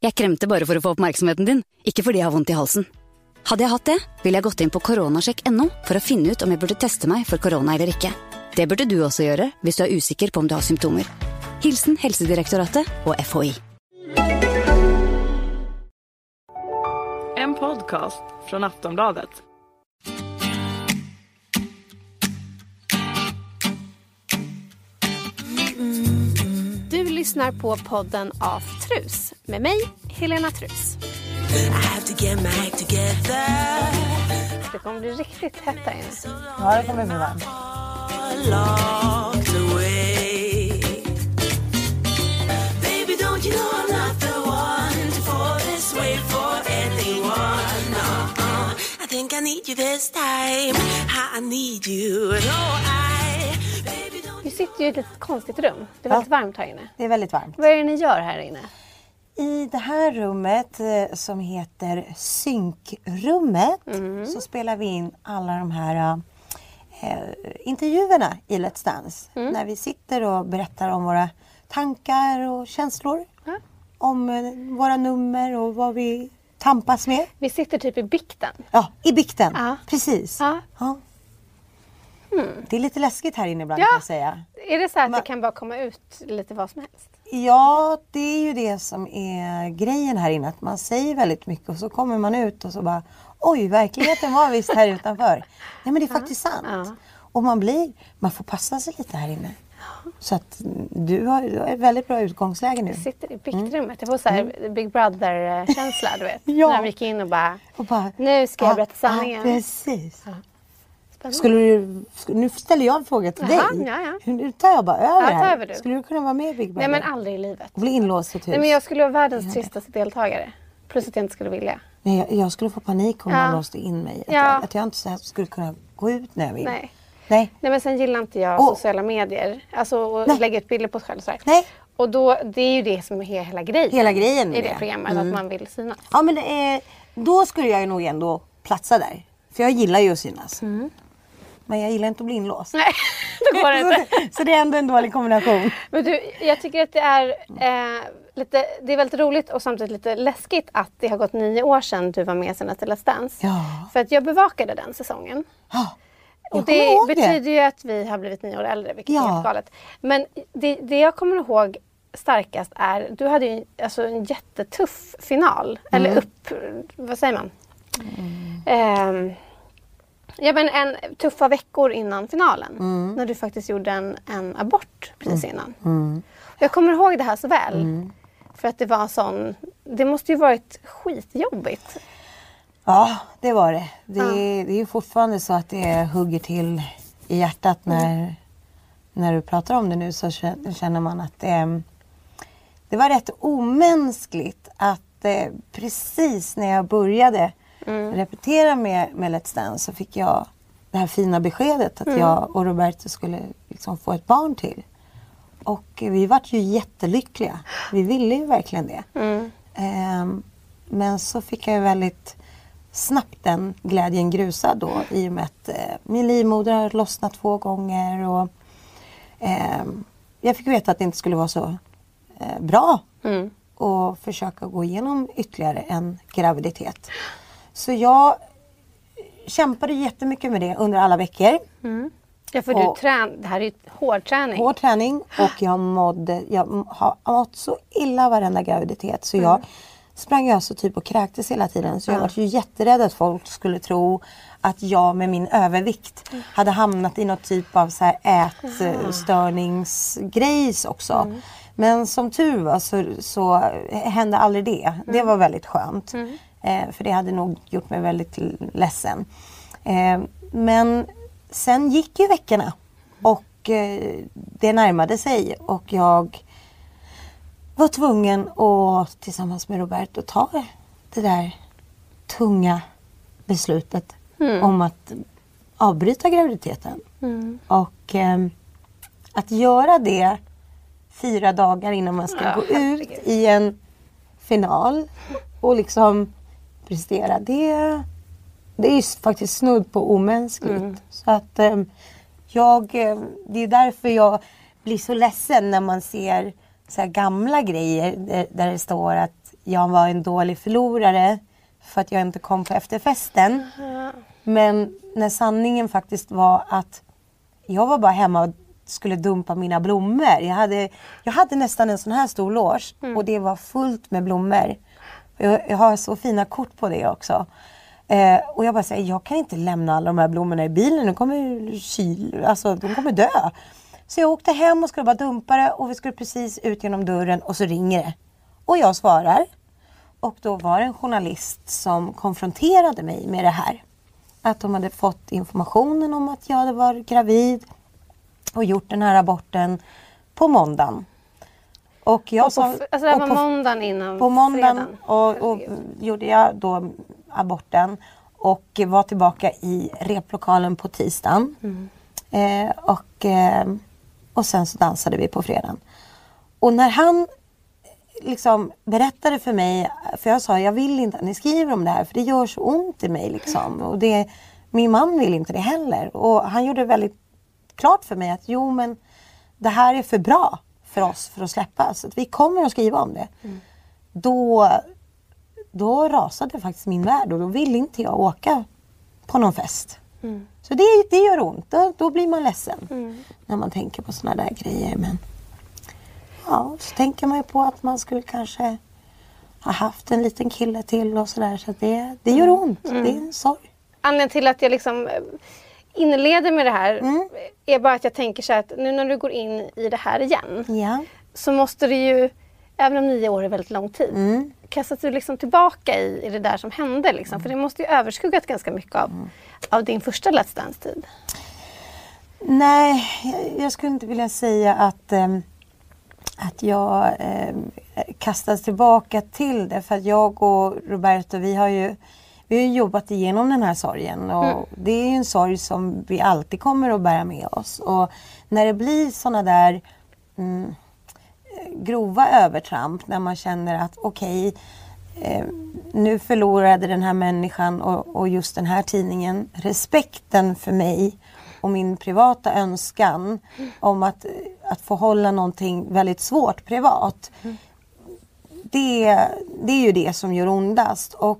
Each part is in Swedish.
Jeg kremte bare for å få oppmerksomheten din, ikke fordi jeg har vondt i halsen. Hadde jeg hatt det, ville jeg gått inn på koronasjekk.no for å finne ut om jeg burde teste meg for korona eller ikke. Det burde du også gjøre hvis du er usikker på om du har symptomer. Hilsen Helsedirektoratet og FHI. En podcast från Aftonbladet. Du lyssnar på podden Av Trus med mig, Helena Trus. Det kommer bli riktigt hett här inne. Ja, det kommer bli varmt. I think I need you this time. I need you. Vi sitter ju i ett lite konstigt rum. Det är väldigt varmt här inne. Det är väldigt varmt. Vad är det ni gör här inne? I det här rummet som heter synkrummet så spelar vi in alla de här intervjuerna i Let's Dance. När vi sitter och berättar om våra tankar och känslor. Om våra nummer och vad vi tampas med. Vi sitter typ i bikten. Ja, i bikten. Ja. Precis. Ja. Ja. Det är lite läskigt här inne ibland kan jag säga. Är det så att det kan bara komma ut lite vad som helst? Ja, det är ju det som är grejen här inne. Att man säger väldigt mycket och så kommer man ut och så bara oj, verkligheten var visst här utanför. Nej, men det är faktiskt sant. Ja. Och man får passa sig lite här inne. Ja. Så att du har ett väldigt bra utgångsläge nu. Jag sitter i biktrummet. Jag får så här Big Brother-känsla, du vet. Ja. När de gick in och bara nu ska jag berätta sanningen. Precis. Ja. Nu ställer jag en fråga till dig. Ja. Nu tar jag bara över här. Du. Skulle du kunna vara med i Big Brother? Nej, men aldrig i livet. Och bli inlåst i ett hus? Nej, men jag skulle vara världens tristaste deltagare. Plus att jag inte skulle vilja. Nej, jag skulle få panik om man låste in mig. Att jag inte så här skulle kunna gå ut när jag vill. Nej, men sen gillar inte jag sociala medier. Alltså och lägga ut bilder på sig själv. Så här. Nej. Och då, det är ju det som är hela grejen. Hela grejen i det programmet. Att man vill synas. Ja, men då skulle jag nog ändå platsa där. För jag gillar ju att synas. Men jag gillar inte att bli inlåst. Nej, då går det inte. Så det är ändå en dålig kombination. Men du, jag tycker att det är det är väldigt roligt och samtidigt lite läskigt att det har gått 9 år sedan du var med senast i Let's Dance. Ja. För att jag bevakade den säsongen. Ja. Och det betyder ju att vi har blivit 9 år äldre, vilket är helt galet. Men det jag kommer ihåg starkast är, du hade ju alltså en jättetuff final. Eller vad säger man? Ja, men tuffa veckor innan finalen. När du faktiskt gjorde en abort precis innan. Jag kommer ihåg det här så väl. För att det var det måste ju varit skitjobbigt. Ja, det var det. Det är ju fortfarande så att det hugger till i hjärtat när du pratar om det nu, så känner man att det var rätt omänskligt att precis när jag började repetera med Let's Dance så fick jag det här fina beskedet att jag och Roberto skulle liksom få ett barn till. Och vi var ju jättelyckliga. Vi ville ju verkligen det. Men så fick jag väldigt snabbt den glädjen grusad då, i och med att min livmoder har lossnat 2 gånger och jag fick veta att det inte skulle vara så bra och försöka gå igenom ytterligare en graviditet. Så jag kämpade jättemycket med det under alla veckor. Ja, för det här är ju hård träning. Hård träning och jag har mått så illa varenda graviditet så jag sprang jag så typ och kräktes hela tiden. Så jag var ju jätterädd att folk skulle tro att jag med min övervikt hade hamnat i något typ av så här ätstörningsgrejs också. Men som tur var så hände aldrig det. Det var väldigt skönt. För det hade nog gjort mig väldigt ledsen. Men sen gick ju veckorna och det närmade sig och jag var tvungen att tillsammans med Roberto ta det där tunga beslutet om att avbryta graviditeten. Och att göra det 4 dagar innan man ska gå ut i en final och liksom prestera, det är ju faktiskt snudd på omänskligt. Så att det är därför jag blir så ledsen när man ser så här gamla grejer där det står att jag var en dålig förlorare för att jag inte kom på efterfesten. Men när sanningen faktiskt var att jag var bara hemma och skulle dumpa mina blommor. Jag hade nästan en sån här stor loge och det var fullt med blommor. Jag har så fina kort på det också. Och jag bara säger, jag kan inte lämna alla de här blommorna i bilen. De kommer dö. Så jag åkte hem och skulle bara dumpa det och vi skulle precis ut genom dörren och så ringer det. Och jag svarar. Och då var det en journalist som konfronterade mig med det här. Att de hade fått informationen om att jag hade varit gravid och gjort den här aborten på måndagen. Och jag det var måndagen innan på måndagen fredagen. och gjorde jag då aborten och var tillbaka i replokalen på tisdagen. Och sen så dansade vi på fredagen. Och när han liksom berättade för mig, för jag sa jag vill inte att ni skriver om det här för det gör så ont i mig liksom. Och min man vill inte det heller. Och han gjorde väldigt klart för mig att men det här är för bra för oss för att släppa. Så att vi kommer att skriva om det. Då rasade faktiskt min värld och då ville inte jag åka på någon fest. Så det gör ont. Då blir man ledsen när man tänker på såna där grejer. Men ja, så tänker man ju på att man skulle kanske ha haft en liten kille till och sådär. Så det gör ont. Det är en sorg. Anledningen till att jag liksom inleder med det här är bara att jag tänker så här att nu när du går in i det här igen så måste det ju, även om 9 år är väldigt lång tid, kastas du liksom tillbaka i det där som hände liksom. För det måste ju överskuggat ganska mycket av din första Let's Dance-tid. Nej, jag skulle inte vilja säga att jag kastas tillbaka till det. För att jag och Roberto, vi har ju jobbat igenom den här sorgen. Och det är ju en sorg som vi alltid kommer att bära med oss. Och när det blir såna där grova övertramp, när man känner att nu förlorade den här människan och just den här tidningen respekten för mig och min privata önskan om att få hålla någonting väldigt svårt privat. Det är ju det som gör ondast. Och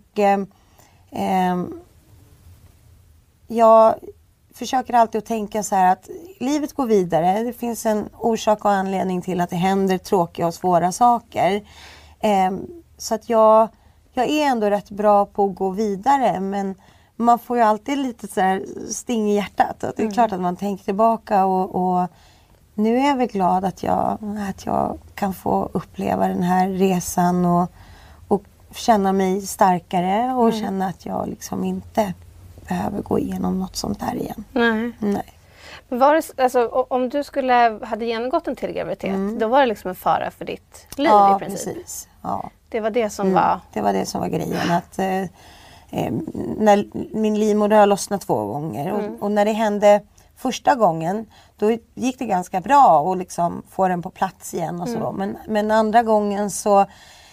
jag försöker alltid att tänka så här att livet går vidare. Det finns en orsak och anledning till att det händer tråkiga och svåra saker. Så att jag är ändå rätt bra på att gå vidare, men man får ju alltid lite så här sting i hjärtat. Det är klart att man tänker tillbaka och nu är jag väl glad att jag kan få uppleva den här resan och känna mig starkare och känna att jag liksom inte behöver gå igenom något sånt där igen. Nej. Men var det, alltså, om du hade genomgått en till graviditet, då var det liksom en fara för ditt liv i princip? Precis. Ja, det var det som var... Det var det som var grejen. Att, när min livmoder har lossnat 2 gånger och när det hände första gången, då gick det ganska bra att liksom få den på plats igen och så. Men andra gången så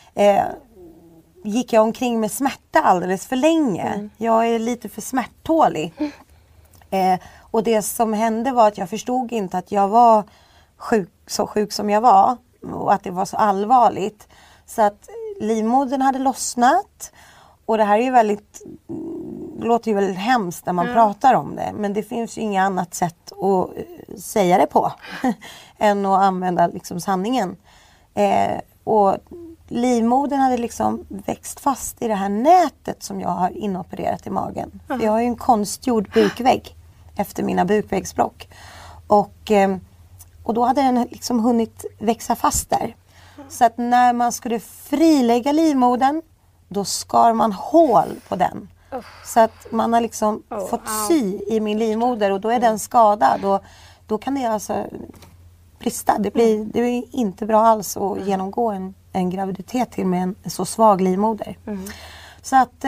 gick jag omkring med smärta alldeles för länge. Jag är lite för smärttålig. Och det som hände var att jag förstod inte att jag var så sjuk som jag var. Och att det var så allvarligt. Så att livmodern hade lossnat. Och det här är ju låter ju väldigt hemskt när man pratar om det. Men det finns ju inget annat sätt att säga det på. än att använda liksom sanningen. Och livmodern hade liksom växt fast i det här nätet som jag har inopererat i magen. För jag har ju en konstgjord bukvägg efter mina bukväggsbråck. Och då hade den liksom hunnit växa fast där. Så att när man skulle frilägga livmodern, då skar man hål på den. Så att man har liksom fått sy i min livmoder och då är den skadad. Och då kan det alltså brista. Det är inte bra alls att genomgå en graviditet till med en så svag livmoder. Så att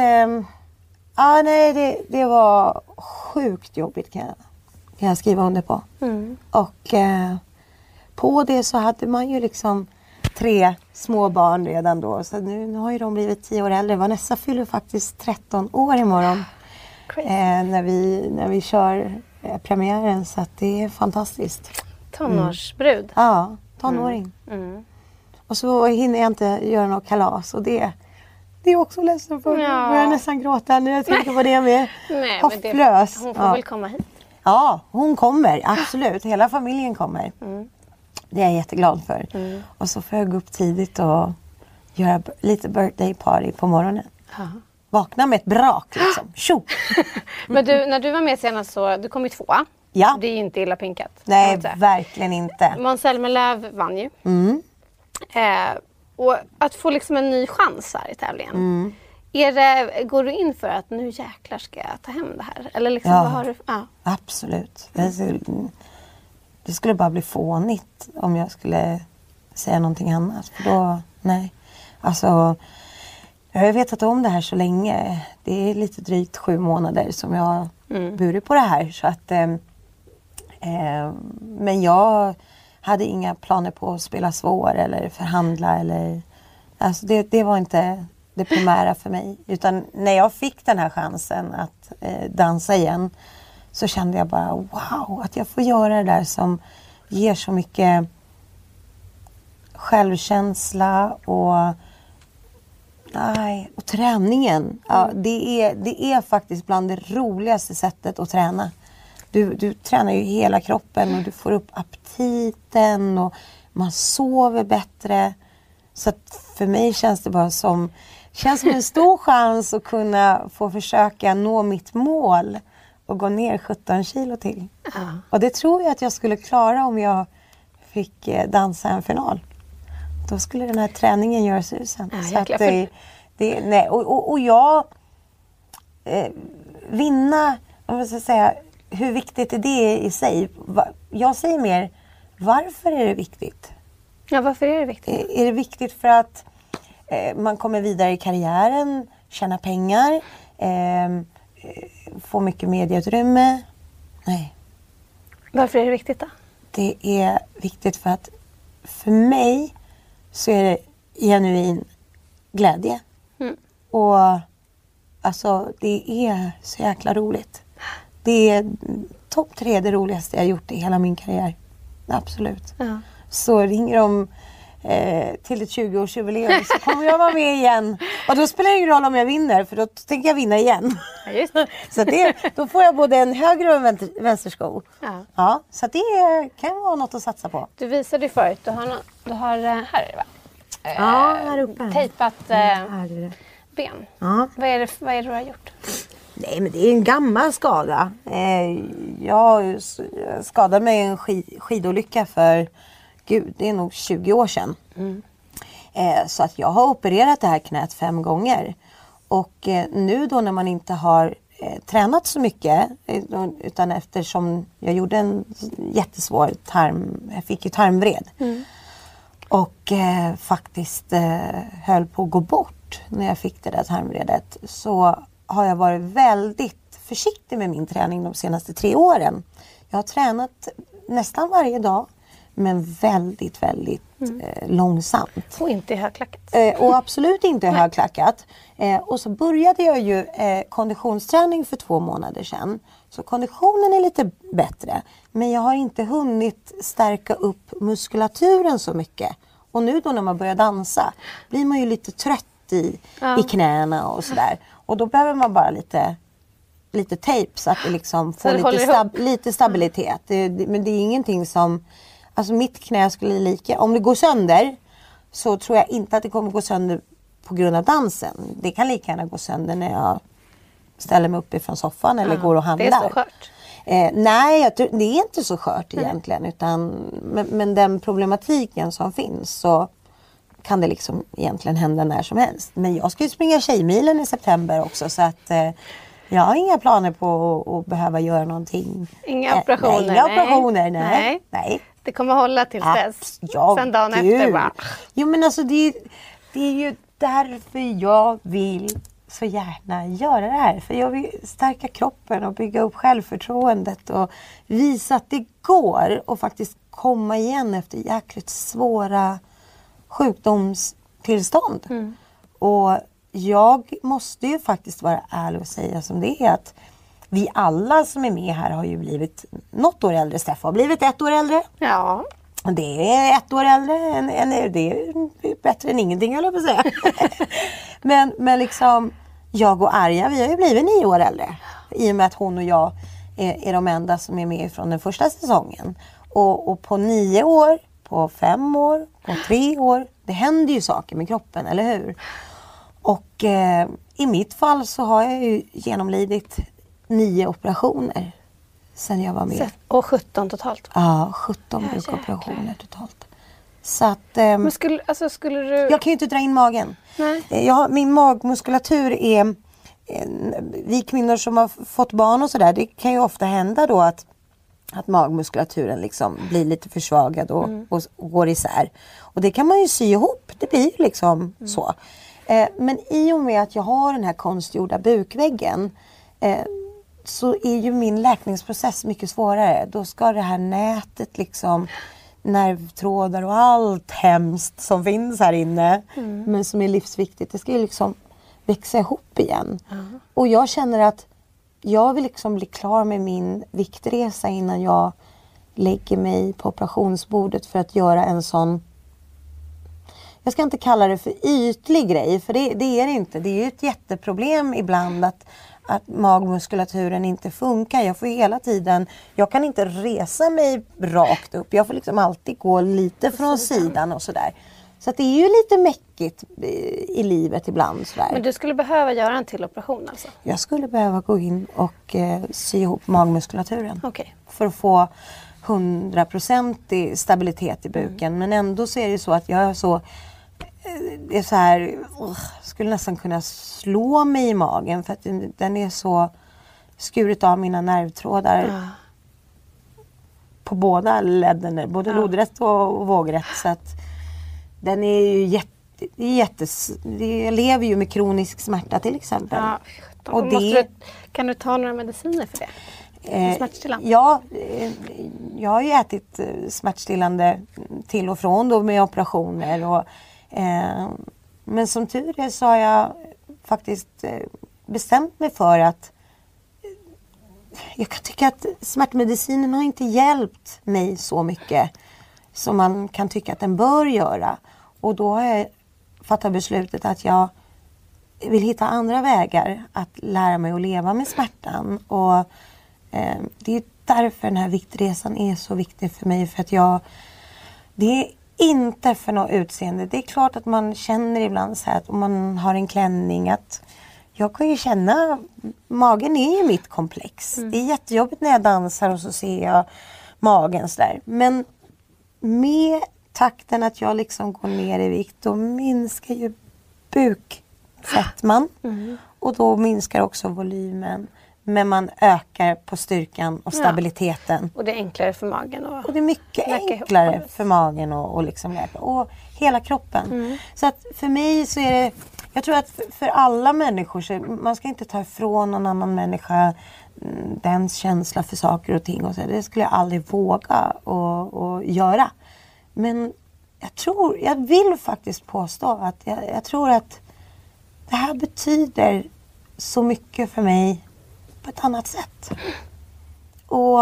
det var sjukt jobbigt kan jag skriva under på. Och på det så hade man ju liksom 3 små barn redan då. Så nu har ju de blivit 10 år äldre. Vanessa fyller faktiskt 13 år imorgon. När vi kör premiären. Så att det är fantastiskt. Tonårsbrud. Ja, tonåring. Och så hinner jag inte göra något kalas. Och det är också ledsen för. Jag börjar nästan gråta när jag tänker på det med Hofflös. Hon får väl komma hit. Ja, hon kommer. Absolut. Hela familjen kommer. Det är jag jätteglad för. Och så får jag gå upp tidigt och göra lite birthday party på morgonen. Vakna med ett brak liksom. Tjo! Men du, när du var med senast så, du kom ju 2. Ja. Det är ju inte illa pinkat. Nej, verkligen inte. Måns Zelmerlöw vann ju. Och att få liksom en ny chans här i tävlingen. Går du in för att nu jäklar ska jag ta hem det här? Eller liksom, vad har du? Ja. Absolut. Det skulle bara bli fånigt om jag skulle säga någonting annat. För då, nej. Alltså, jag har vetat om det här så länge. Det är lite drygt 7 månader som jag har burit på det här. Så att, men jag hade inga planer på att spela svår eller förhandla. Alltså det var inte det primära för mig. Utan när jag fick den här chansen att dansa igen så kände jag bara wow, att jag får göra det där som ger så mycket självkänsla och träningen. Ja, det är faktiskt bland det roligaste sättet att träna. Du tränar ju hela kroppen och du får upp aptiten och man sover bättre. Så att för mig känns det bara som en stor chans att kunna få försöka nå mitt mål och gå ner 17 kilo till. Och det tror jag att jag skulle klara om jag fick dansa en final. Då skulle den här träningen göra susen. Så att nej. Och jag vinna, om jag ska säga, hur viktigt är det i sig? Jag säger mer, varför är det viktigt? Ja, varför är det viktigt? Är det viktigt för att man kommer vidare i karriären, tjäna pengar, få mycket medieutrymme? Nej. Varför är det viktigt då? Det är viktigt för att för mig så är det genuin glädje. Och alltså det är så jäkla roligt. Det är topp 3 det roligaste jag gjort i hela min karriär. Absolut. Så ringer de till ett 20-årsjubileum så kommer jag vara med igen. Och då spelar det ingen roll om jag vinner, för då tänker jag vinna igen. Ja, just. Så då får jag både en höger och en vänstersko. Ja, så det kan vara något att satsa på. Du visade ju förut, du har här är det va? Ja, här uppe. Tejpat här är det. ben. Ja. Vad är det du har gjort? Nej, men det är en gammal skada. Jag skadade mig i en skidolycka för, det är nog 20 år sedan. Så att jag har opererat det här knät 5 gånger. Och nu då när man inte har tränat så mycket, utan eftersom jag gjorde en jättesvår jag fick ju tarmvred. Och faktiskt höll på att gå bort när jag fick det där tarmvredet, så har jag varit väldigt försiktig med min träning de senaste 3 åren. Jag har tränat nästan varje dag, men väldigt, väldigt långsamt. Och inte högklackat. Och absolut inte högklackat. Och så började jag ju konditionsträning för 2 månader sedan. Så konditionen är lite bättre. Men jag har inte hunnit stärka upp muskulaturen så mycket. Och nu då när man börjar dansa blir man ju lite trött i knäna och sådär. Och då behöver man bara lite tejp så att det liksom får lite stabilitet. Men det är ingenting som, alltså mitt knä skulle om det går sönder så tror jag inte att det kommer gå sönder på grund av dansen. Det kan lika gärna gå sönder när jag ställer mig upp ifrån soffan eller går och handlar. Det är så skört. Nej, det är inte så skört egentligen. Men den problematiken som finns, så kan det liksom egentligen hända när som helst. Men jag ska ju springa Tjejmilen i september också, så att jag har inga planer på att behöva göra någonting. Inga operationer? Inga operationer, nej. Det kommer hålla till dess. Ja, sen dagen efter bara. Jo, men alltså det är ju därför jag vill så gärna göra det här. För jag vill stärka kroppen och bygga upp självförtroendet och visa att det går och faktiskt komma igen efter jäkligt svåra sjukdomstillstånd. Och jag måste ju faktiskt vara ärlig och säga som det är, att vi alla som är med här har ju blivit något år äldre. Steffa har blivit 1 år äldre. Ja. Det är 1 år äldre, det är bättre än ingenting, höll jag på att säga. men liksom, jag och Arja, vi har ju blivit 9 år äldre. I och med att hon och jag är de enda som är med från den första säsongen. Och på 9 år, på 5 år, på 3 år, det händer ju saker med kroppen, eller hur? Och i mitt fall så har jag ju genomlidit 9 operationer sen jag var med. Och 17 totalt? Ja, 17 operationer totalt. Så att... Men skulle du... Jag kan ju inte dra in magen. Nej. Min magmuskulatur är... Vi kvinnor som har fått barn och sådär, det kan ju ofta hända då att magmuskulaturen liksom blir lite försvagad och går isär. Och det kan man ju sy ihop, det blir ju liksom så. Men i och med att jag har den här konstgjorda bukväggen så är ju min läkningsprocess mycket svårare. Då ska det här nätet liksom, nervtrådar och allt hemskt som finns här inne, men som är livsviktigt, det ska ju liksom växa ihop igen. Och jag känner att jag vill liksom bli klar med min viktresa innan jag lägger mig på operationsbordet för att göra en sån, jag ska inte kalla det för ytlig grej, för det är det inte. Det är ju ett jätteproblem ibland att magmuskulaturen inte funkar. Jag får hela tiden, jag kan inte resa mig rakt upp. Jag får liksom alltid gå lite från sidan och sådär. Så att det är ju lite mäckigt i livet ibland. Sådär. Men du skulle behöva göra en till operation alltså? Jag skulle behöva gå in och sy ihop magmuskulaturen. Okay. För att få 100% stabilitet i buken. Men ändå så är det så att jag är så... Det är så här... skulle nästan kunna slå mig i magen. För att den är så skurit av mina nervtrådar. På båda ledden. Både lodrätt och vågrätt. Så att den är ju jag lever ju med kronisk smärta till exempel. Ja, och kan du ta några mediciner för det? Smärtstillande? Ja, jag har ju ätit smärtstillande till och från då med operationer. Och, men som tur är så har jag faktiskt bestämt mig för att jag kan tycka att smärtmedicinen har inte hjälpt mig så mycket som man kan tycka att den bör göra. Och då har jag fattat beslutet att jag vill hitta andra vägar att lära mig att leva med smärtan. Och det är därför den här viktresan är så viktig för mig. För att det är inte för något utseende. Det är klart att man känner ibland så här att om man har en klänning att jag kan ju känna, magen är ju mitt komplex. Det är jättejobbigt när jag dansar och så ser jag magen så där. Men med takten att jag liksom går ner i vikt, då minskar ju bukfettman. Och då minskar också volymen. Men man ökar på styrkan och stabiliteten. Och det är enklare för magen. Och det är mycket enklare för magen och liksom läka. Och hela kroppen. Så att för mig så är det, jag tror att för alla människor så, man ska inte ta ifrån någon annan människa den känsla för saker och ting. Och så. Det skulle jag aldrig våga och göra. Men jag vill faktiskt påstå att jag tror att det här betyder så mycket för mig på ett annat sätt. Och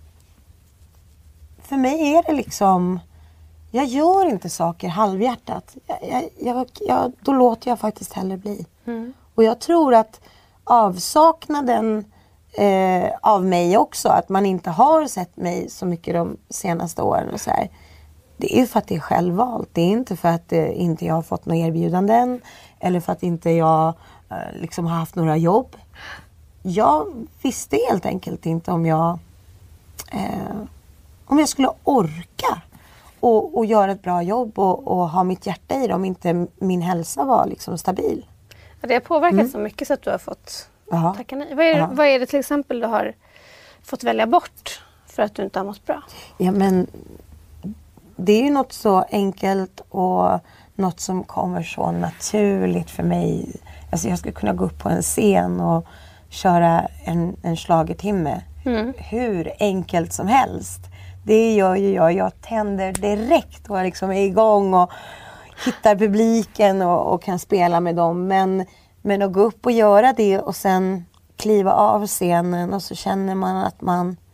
för mig är det liksom, jag gör inte saker halvhjärtat. Då låter jag faktiskt hellre bli. Och jag tror att avsaknaden av mig också, att man inte har sett mig så mycket de senaste åren och så här, det är för att det är självvalt. Det är inte för att inte jag har fått några erbjudanden eller för att inte jag liksom har haft några jobb. Jag visste helt enkelt inte om jag skulle orka och göra ett bra jobb och ha mitt hjärta i det om inte min hälsa var liksom stabil. Det har påverkat så mycket så att du har fått tacka nej. Vad är det till exempel du har fått välja bort för att du inte har mått bra? Ja, men det är ju något så enkelt och något som kommer så naturligt för mig. Alltså jag skulle kunna gå upp på en scen och köra en schlagertimme. Hur enkelt som helst. Det gör ju jag. Jag tänder direkt och liksom är igång och hittar publiken och kan spela med dem. Men att gå upp och göra det och sen kliva av scenen och så känner man att man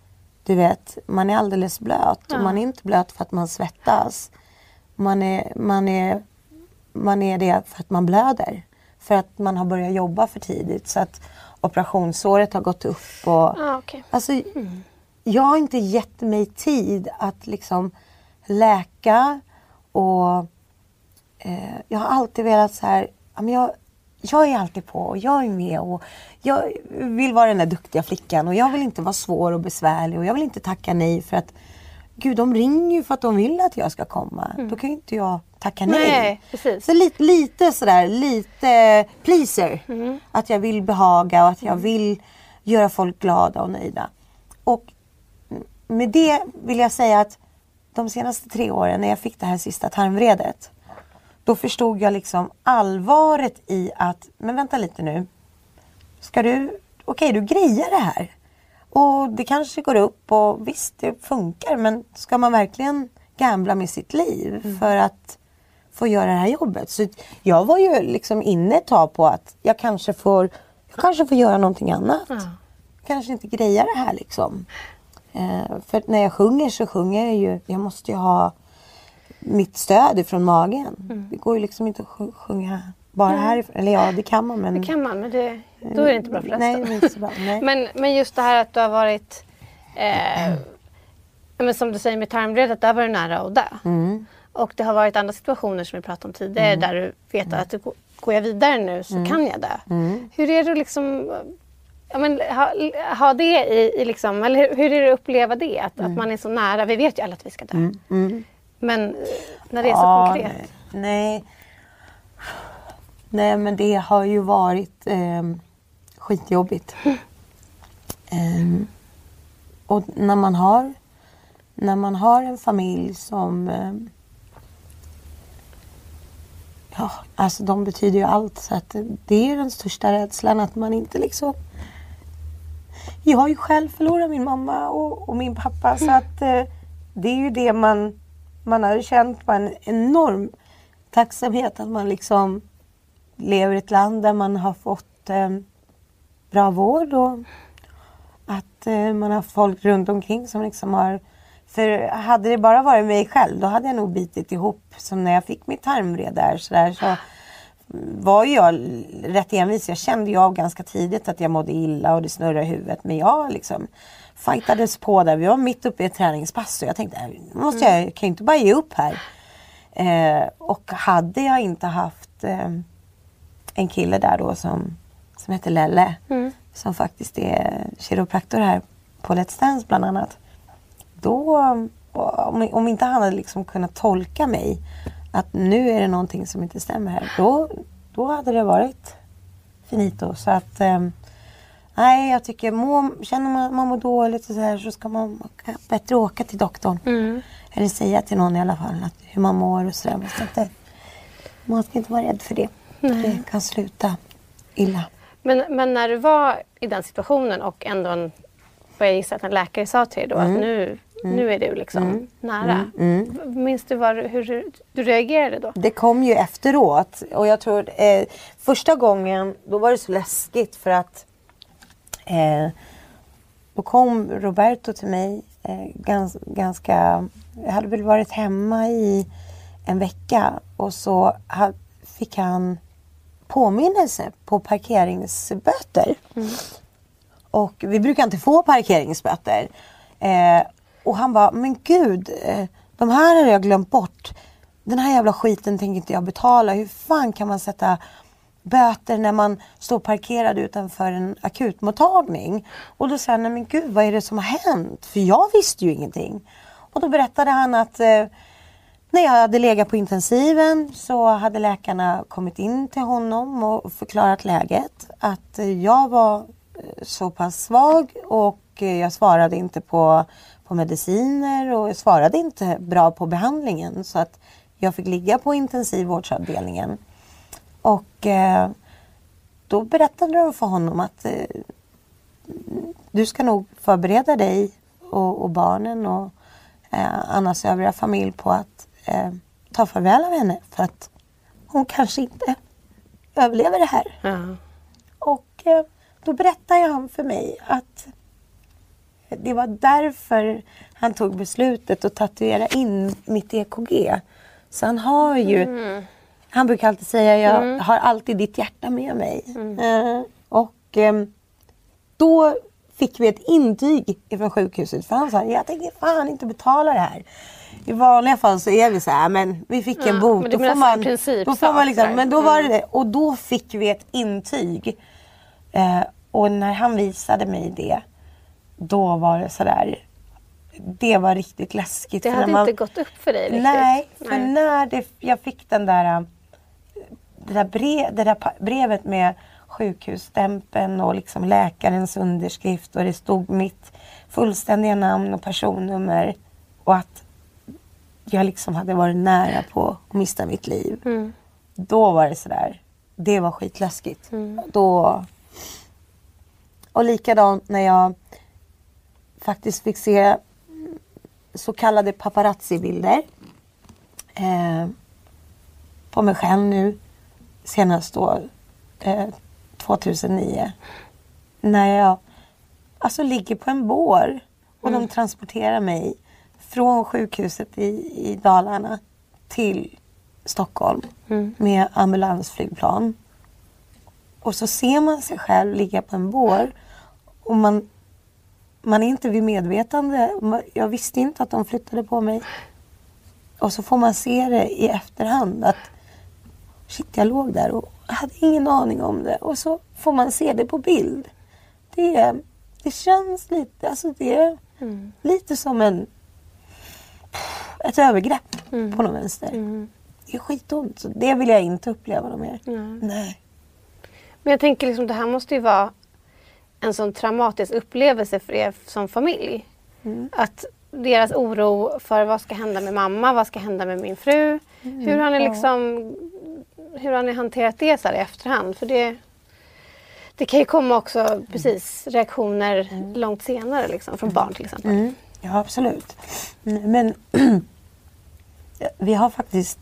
Du vet, man är alldeles blöt. Och man är inte blöt för att man svettas. Man är det för att man blöder. För att man har börjat jobba för tidigt. Så att operationsåret har gått upp. Och, okay. Alltså, jag har inte gett mig tid att liksom läka. Och jag har alltid velat så här. Jag är alltid på och jag är med. Och jag vill vara den där duktiga flickan. Och jag vill inte vara svår och besvärlig. Och jag vill inte tacka nej för att gud, de ringer ju för att de vill att jag ska komma. Då kan ju inte jag tacka nej. Nej, precis. Så lite sådär, lite pleaser. Att jag vill behaga och att jag vill göra folk glada och nöjda. Och med det vill jag säga att de senaste 3 åren när jag fick det här sista tarmvredet. Då förstod jag liksom allvaret i att, men vänta lite nu. Okej, du grejar det här. Och det kanske går upp och visst det funkar. Men ska man verkligen gambla med sitt liv för att få göra det här jobbet? Så jag var ju liksom inne ett tag på att jag kanske får göra någonting annat. Kanske inte greja det här liksom. För när jag sjunger så sjunger jag ju, jag måste ju ha mitt stöd ifrån magen. Det går ju liksom inte att sjunga bara härifrån. Eller ja, det kan man. Men det kan man, men då är det inte bra för resten. Nej, det är inte så bra. Nej. Men just det här att du har varit, men som du säger med tarmvredet, där var du nära att dö. Och det har varit andra situationer som vi pratade om tidigare där du vet att går jag vidare nu så kan jag dö. Hur är det liksom, ha det i liksom, eller hur är det att uppleva det? Att man är så nära, vi vet ju alla att vi ska dö. Men när det är så konkret. Nej, men det har ju varit skitjobbigt. Och när man har en familj som alltså de betyder ju allt, så att det är den största rädslan att man inte liksom. Jag har ju själv förlorat min mamma och min pappa, så att det är ju det man har känt på en enorm tacksamhet att man liksom lever i ett land där man har fått bra vård och att man har folk runt omkring som liksom har. För hade det bara varit mig själv, då hade jag nog bitit ihop. Som när jag fick mitt tarmvred där så var jag rätt envis. Jag kände ju av ganska tidigt att jag mådde illa och det snurrade i huvudet. Men jag liksom fightades på där. Vi var mitt uppe i ett träningspass och jag tänkte, jag kan ju inte bara ge upp här. Och hade jag inte haft en kille där då som heter Lelle. Som faktiskt är kiropraktor här på Let's Dance bland annat. Då, om inte han hade liksom kunnat tolka mig att nu är det någonting som inte stämmer här, då hade det varit finito. Så att nej, jag tycker känner man mår dåligt och så här, så ska man bättre åka till doktorn. Eller säga till någon i alla fall att hur man mår och sådär. Man ska inte vara rädd för det. Det kan sluta illa. Men när du var i den situationen och ändå jag gissar att en läkare sa till dig då att nu är du liksom nära. Minns du hur du reagerade då? Det kom ju efteråt. Och jag tror första gången då var det så läskigt för att då kom Roberto till mig ganska. Jag hade väl varit hemma i en vecka och så fick han påminnelse på parkeringsböter. Och vi brukar inte få parkeringsböter. Och han bara, men gud, de här har jag glömt bort. Den här jävla skiten tänker inte jag betala. Hur fan kan man sätta böter när man står parkerad utanför en akutmottagning? Och då sa han, nej men gud, vad är det som har hänt? För jag visste ju ingenting. Och då berättade han att när jag hade legat på intensiven så hade läkarna kommit in till honom och förklarat läget. Att jag var så pass svag och jag svarade inte på mediciner och jag svarade inte bra på behandlingen, så att jag fick ligga på intensivvårdsavdelningen. Och då berättade de för honom att du ska nog förbereda dig och barnen och Annas övriga familj på att ta farväl av henne, för att hon kanske inte överlever det här. Och då berättade han för mig att Det var därför han tog beslutet att tatuera in mitt EKG. Så han har ju... Han brukar alltid säga, jag har alltid ditt hjärta med mig. Då fick vi ett intyg från sjukhuset. För han sa, jag tänker fan inte betala det här. I vanliga fall så är vi så här, men vi fick en bot. Då får man liksom, men då var det. Och då fick vi ett intyg. Och när han visade mig det, då var det så där. Det var riktigt läskigt. Det hade inte gått upp för dig riktigt. Nej, för när jag fick det där brevet med sjukhusstämpeln och liksom läkarens underskrift och det stod mitt fullständiga namn och personnummer och att jag liksom hade varit nära på att mista mitt liv. Då var det sådär, det var skitläskigt. Och likadant när jag faktiskt fick se så kallade paparazzi-bilder på mig själv nu senast då 2009 när jag alltså ligger på en bår och de transporterar mig från sjukhuset i Dalarna till Stockholm med ambulansflygplan. Och så ser man sig själv ligga på en bår och man är inte vid medvetande. Jag visste inte att de flyttade på mig. Och så får man se det i efterhand att shit, jag låg där och hade ingen aning om det. Och så får man se det på bild. Det känns lite, alltså det är lite som ett övergrepp på någon vänster. Det är skitont. Så det vill jag inte uppleva något mer. Nej. Men jag tänker liksom, det här måste ju vara en sån traumatisk upplevelse för er som familj. Att deras oro för vad ska hända med mamma, vad ska hända med min fru. Hur har ni hanterat det så här i efterhand? För det kan ju komma också reaktioner långt senare liksom, från barn till exempel. Ja, absolut. Men vi har faktiskt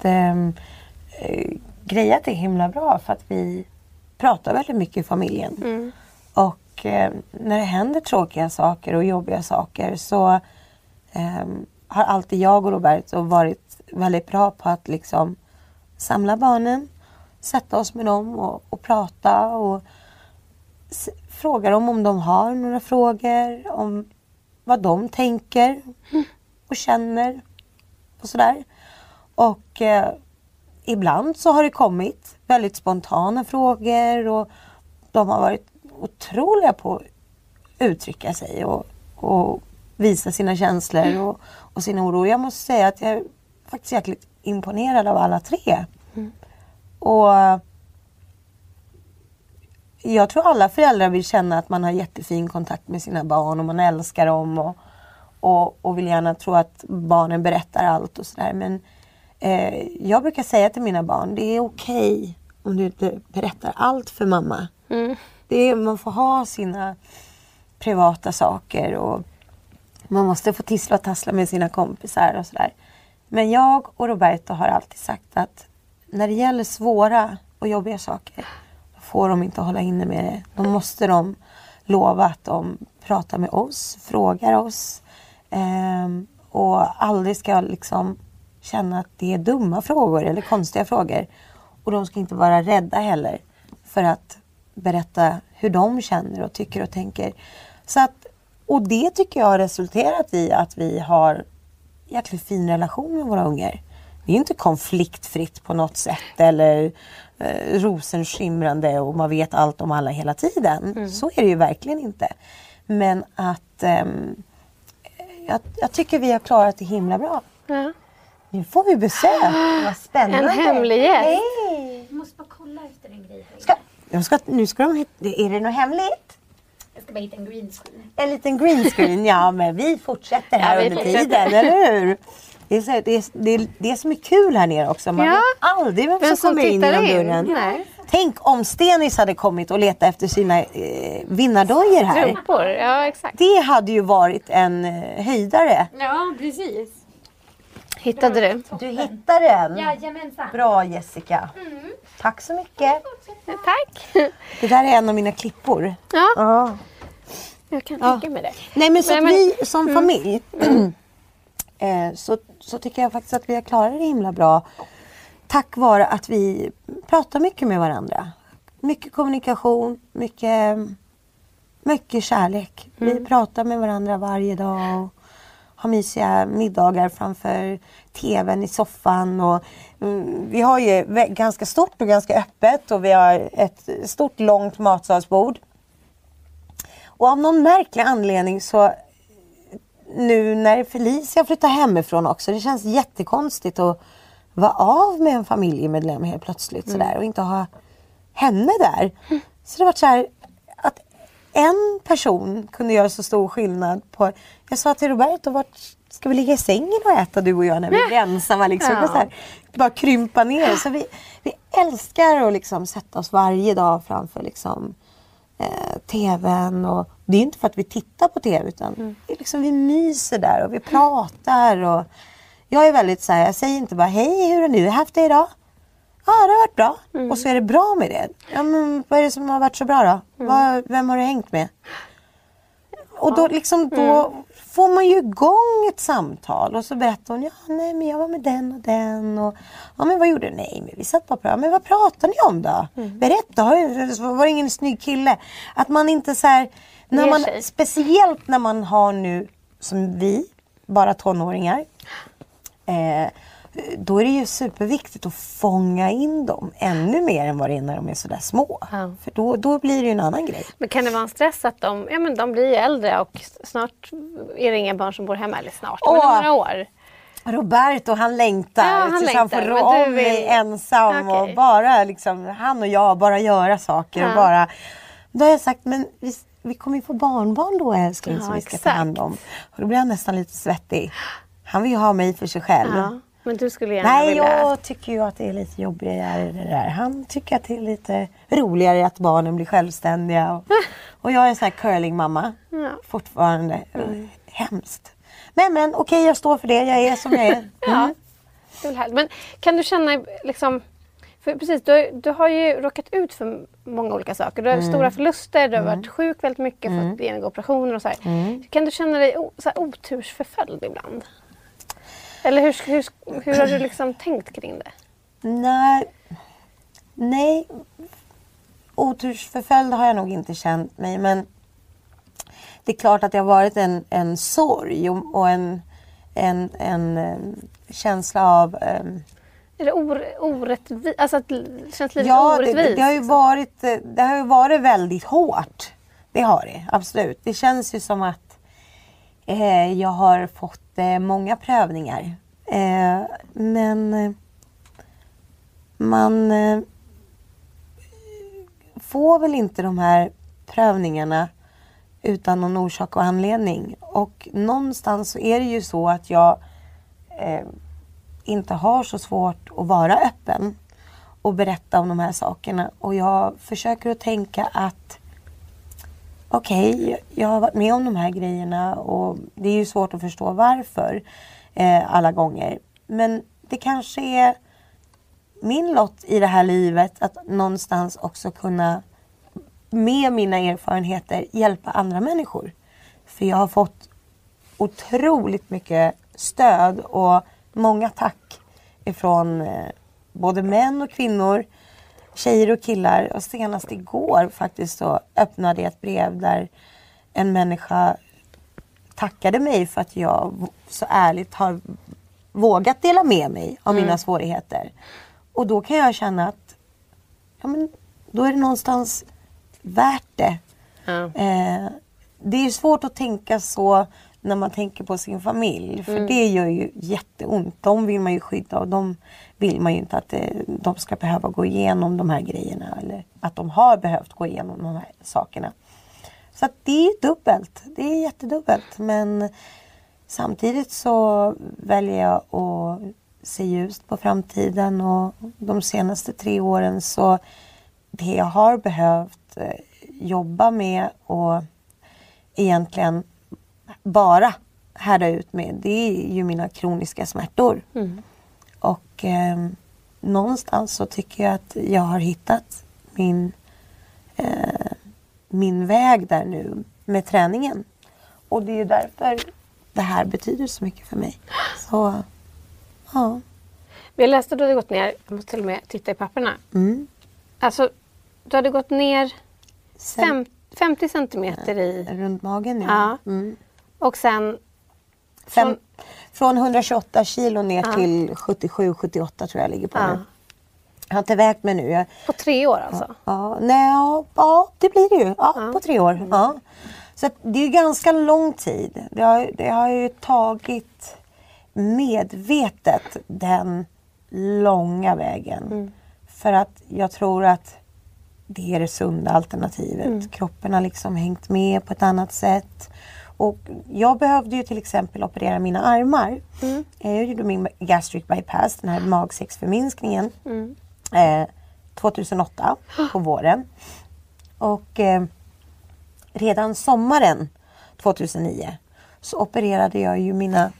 grejat det himla bra för att vi pratar väldigt mycket i familjen. Och när det händer tråkiga saker och jobbiga saker så har alltid jag och Roberto varit väldigt bra på att liksom samla barnen, sätta oss med dem och prata och fråga dem om de har några frågor, om vad de tänker och känner och sådär. Och ibland så har det kommit väldigt spontana frågor och de har varit otroliga på att uttrycka sig och visa sina känslor och sin oro. Jag måste säga att jag är faktiskt jäkligt imponerad av alla tre. Och jag tror alla föräldrar vill känna att man har jättefin kontakt med sina barn och man älskar dem och vill gärna tro att barnen berättar allt och sådär. Men jag brukar säga till mina barn, det är okej om du inte berättar allt för mamma. Man får ha sina privata saker och man måste få tissla och tassla med sina kompisar och sådär. Men jag och Roberto har alltid sagt att när det gäller svåra och jobbiga saker då får de inte hålla inne med det. Då måste de lova att de pratar med oss, frågar oss och aldrig ska liksom känna att det är dumma frågor eller konstiga frågor. Och de ska inte vara rädda heller för att berätta hur de känner och tycker och tänker. Så att, och det tycker jag har resulterat i att vi har jäkligt fin relation med våra ungar. Det är inte konfliktfritt på något sätt eller rosenskimrande och man vet allt om alla hela tiden. Så är det ju verkligen inte. Men att jag tycker vi har klarat det himla bra. Ja. Nu får vi besök. Vad spännande. En hemlig gäst. Hej. Jag måste bara kolla efter en grej här. Är det något hemligt? Jag ska bara hitta en green screen. En liten green screen, ja men vi fortsätter här vi under fortsätter. tiden, eller hur? Det är som är kul här nere också. Man vet aldrig vem som kommer in genom dörren. Nej. Tänk om Stenis hade kommit och letat efter sina vinnardojor här. Strumpor, ja exakt. Det hade ju varit en höjdare. Ja, precis. Hittade du? Du hittade den. Jajamensan. Bra Jessica. Tack så mycket. Tack. Det där är en av mina klippor. Ja. Ja. Jag kan tänka mig det. Nej, men så att vi som familj så tycker jag faktiskt att vi har klarat det himla bra. Tack vare att vi pratar mycket med varandra. Mycket kommunikation, mycket kärlek. Vi pratar med varandra varje dag och har mysiga middagar framför tvn i soffan. Och, vi har ju ganska stort och ganska öppet och vi har ett stort långt matsalsbord. Och av någon märklig anledning så nu när Felicia flyttar hemifrån också, det känns jättekonstigt att vara av med en familjemedlem helt plötsligt sådär och inte ha henne där. Så det var så här att en person kunde göra så stor skillnad på. Jag sa till Roberto, vart ska vi ligga i sängen och äta du och jag när vi blir ensamma liksom. Så här, bara krympa ner. Så vi älskar att liksom sätta oss varje dag framför liksom tvn, och det är inte för att vi tittar på tv utan det är liksom, vi myser där och vi pratar, och jag är väldigt så här, jag säger inte bara hej, hur har du haft det idag? Ja, det har varit bra. Och så är det bra med det. Ja, men vad är det som har varit så bra då? Vem har du hängt med? Och då liksom, då får man ju igång ett samtal. Och så berättar hon, ja nej men jag var med den och den. Och, ja men vad gjorde du? Nej men vi satt bara bra. Men vad pratar ni om då? Berätta, var det ingen snygg kille? Att man inte så här, när man, speciellt när man har nu, som vi, bara tonåringar. Då är det ju superviktigt att fånga in dem ännu mer än vad det är när de är sådär små. Ja. För då blir det ju en annan grej. Men kan det vara en stress att de blir ju äldre och snart är det inga barn som bor hemma, eller snart, men några år. Roberto, han längtar tills han får rå om mig ensam och bara liksom, han och jag bara göra saker och bara. Då har jag sagt, men vi kommer ju få barnbarn då älskling som vi ska ta hand om. Och då blir han nästan lite svettig. Han vill ju ha mig för sig själv. Ja. Men du skulle gärna vilja... Nej, jag tycker ju att det är lite jobbigare det där. Han tycker att det är lite roligare att barnen blir självständiga. Och jag är en sån här curlingmamma. Fortfarande. Hemskt. Men okej, jag står för det. Jag är som jag är. Ja, det är härligt. Men kan du känna liksom... För precis, du har ju råkat ut för många olika saker. Du har stora förluster, du har varit sjuk väldigt mycket, fått genomgå operationer och så här. Kan du känna dig så här otursförföljd ibland? Eller hur har du liksom tänkt kring det? Nej. Otursförföljd har jag nog inte känt mig. Men det är klart att det har varit en sorg och en känsla av... Är det orättvist? Alltså att det känns lite orättvist? Det har ju varit väldigt hårt. Det har det, absolut. Det känns ju som att jag har fått många prövningar. Men man får väl inte de här prövningarna utan någon orsak och anledning. Och någonstans så är det ju så att jag inte har så svårt att vara öppen och berätta om de här sakerna. Och jag försöker att tänka att okej, jag har varit med om de här grejerna och det är ju svårt att förstå varför alla gånger. Men det kanske är min lott i det här livet att någonstans också kunna med mina erfarenheter hjälpa andra människor. För jag har fått otroligt mycket stöd och många tack ifrån både män och kvinnor, tjejer och killar. Och senast igår faktiskt så öppnade jag ett brev där en människa tackade mig för att jag så ärligt har vågat dela med mig av mina svårigheter. Och då kan jag känna att då är det någonstans värt det. Det är svårt att tänka så när man tänker på sin familj. För det gör ju jätteont. De vill man ju skydda och de vill man ju inte att de ska behöva gå igenom de här grejerna. Eller att de har behövt gå igenom de här sakerna. Så att det är dubbelt. Det är jättedubbelt. Men samtidigt så väljer jag att se ljust på framtiden. Och de senaste 3 åren så det jag har behövt jobba med och egentligen bara härda ut med, det är ju mina kroniska smärtor. Och någonstans så tycker jag att jag har hittat min väg där nu. med träningen. Och det är ju därför det här betyder så mycket för mig. Så, ja. Jag läste att du hade gått ner, jag måste till och med titta i papperna. Alltså, du hade gått ner 50 centimeter i... Runt magen, ja. Och sen... Från 128 kilo ner till 77-78 tror jag ligger på nu. Jag har inte vägt mig nu. På 3 år alltså? Ja, det blir det ju. Ja, på 3 år. Ja. Så att det är ju ganska lång tid. Det har ju tagit medvetet den långa vägen. För att jag tror att det är det sunda alternativet. Kroppen har liksom hängt med på ett annat sätt. Och jag behövde ju till exempel operera mina armar. Jag gjorde min gastric bypass, den här magsäcksförminskningen. 2008 på våren. Och redan sommaren 2009 så opererade jag ju mina